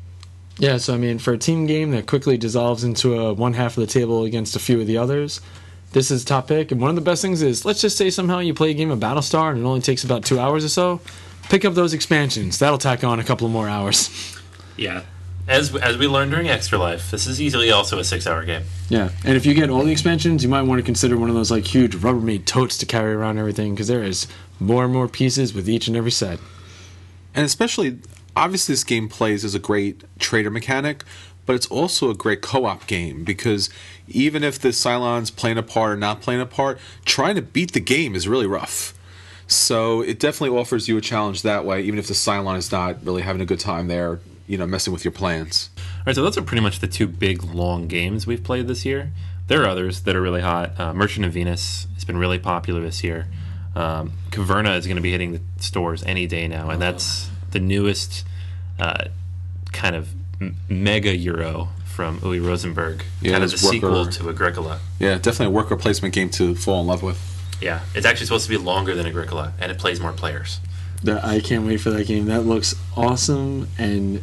Yeah, so I mean, for a team game that quickly dissolves into a one half of the table against a few of the others, this is top pick. And one of the best things is, let's just say somehow you play a game of Battlestar and it only takes about 2 hours or so. Pick up those expansions. That'll tack on a couple of more hours. Yeah. As we learned during Extra Life, this is easily also a 6-hour game. Yeah, and if you get all the expansions, you might want to consider one of those like huge Rubbermaid totes to carry around and everything, because there is more and more pieces with each and every set. And especially, obviously this game plays as a great trader mechanic, but it's also a great co-op game, because even if the Cylons playing a part or not playing a part, trying to beat the game is really rough. So it definitely offers you a challenge that way, even if the Cylon is not really having a good time there, messing with your plans. All right, so those are pretty much the two big, long games we've played this year. There are others that are really hot. Merchant of Venus has been really popular this year. Caverna is going to be hitting the stores any day now, and that's the newest kind of mega Euro from Uwe Rosenberg, kind of the sequel to Agricola. Yeah, definitely a worker placement game to fall in love with. Yeah, it's actually supposed to be longer than Agricola, and it plays more players. I can't wait for that game. That looks awesome, and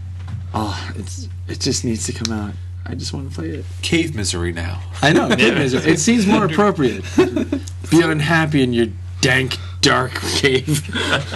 it just needs to come out. I just want to play it. Cave Misery now. I know, Cave Misery. It seems more appropriate. Be unhappy in your dank, dark cave.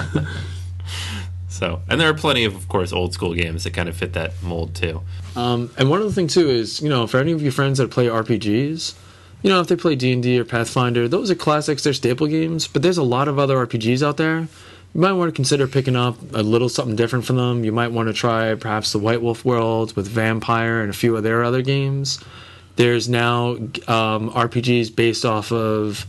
So, and there are plenty of course, old school games that kind of fit that mold too. And one other thing too is, for any of your friends that play RPGs, if they play D&D or Pathfinder, those are classics, they're staple games, but there's a lot of other RPGs out there. You might want to consider picking up a little something different from them. You might want to try perhaps the White Wolf world with Vampire and a few of their other games. There's now RPGs based off of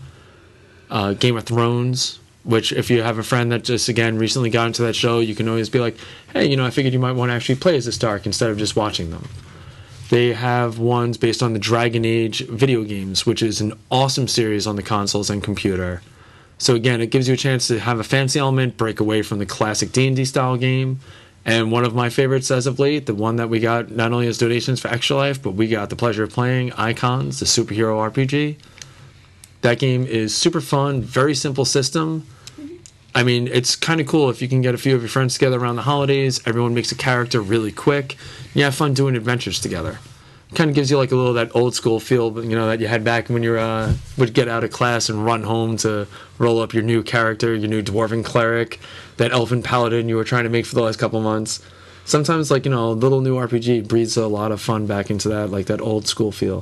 Game of Thrones, which if you have a friend that just, again, recently got into that show, you can always be like, hey, I figured you might want to actually play as a Stark instead of just watching them. They have ones based on the Dragon Age video games, which is an awesome series on the consoles and computer. So again, it gives you a chance to have a fantasy element, break away from the classic D&D style game. And one of my favorites as of late, the one that we got not only as donations for Extra Life, but we got the pleasure of playing, Icons, the superhero RPG. That game is super fun, very simple system. I mean, it's kind of cool if you can get a few of your friends together around the holidays. Everyone makes a character really quick. You have fun doing adventures together. Kind of gives you like a little that old school feel, that you had back when you would get out of class and run home to roll up your new character, your new dwarven cleric, that elfin paladin you were trying to make for the last couple months. Sometimes, a little new RPG breathes a lot of fun back into that, like that old school feel.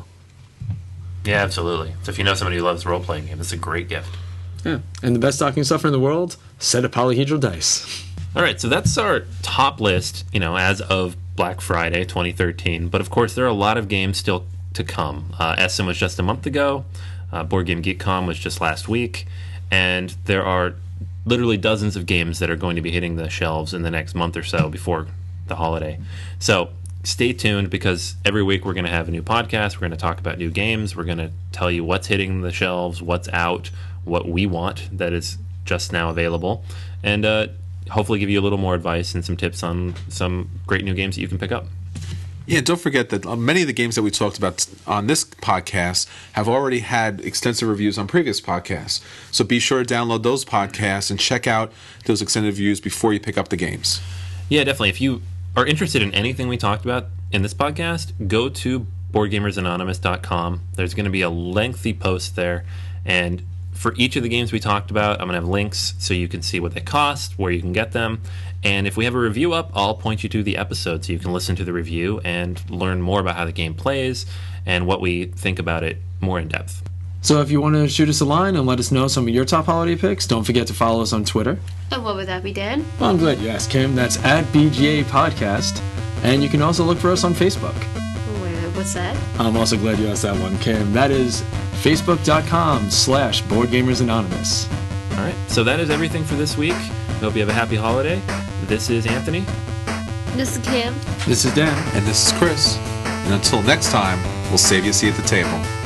Yeah, absolutely. So if you know somebody who loves role-playing games, it's a great gift. Yeah, and the best stocking stuffer in the world, set of polyhedral dice. All right, so that's our top list, as of Black Friday 2013. But of course, there are a lot of games still to come. Essen was just a month ago. Board Game Geek Con was just last week. And there are literally dozens of games that are going to be hitting the shelves in the next month or so before the holiday. So stay tuned, because every week we're going to have a new podcast. We're going to talk about new games. We're going to tell you what's hitting the shelves, what's out, what we want that is just now available. And hopefully give you a little more advice and some tips on some great new games that you can pick up. Yeah, don't forget that many of the games that we talked about on this podcast have already had extensive reviews on previous podcasts. So be sure to download those podcasts and check out those extended reviews before you pick up the games. Yeah, definitely. If you are interested in anything we talked about in this podcast, go to BoardGamersAnonymous.com. There's going to be a lengthy post there, and for each of the games we talked about, I'm going to have links so you can see what they cost, where you can get them. And if we have a review up, I'll point you to the episode so you can listen to the review and learn more about how the game plays and what we think about it more in depth. So if you want to shoot us a line and let us know some of your top holiday picks, don't forget to follow us on Twitter. And what would that be, Dan? Well, I'm glad you asked, Kim. That's at BGA Podcast. And you can also look for us on Facebook. Wait, what's that? I'm also glad you asked that one, Kim. That is Facebook.com/BoardGamersAnonymous. All right, so that is everything for this week. I hope you have a happy holiday. This is Anthony. This is Kim. This is Dan. And this is Chris. And until next time, we'll save you a seat at the table.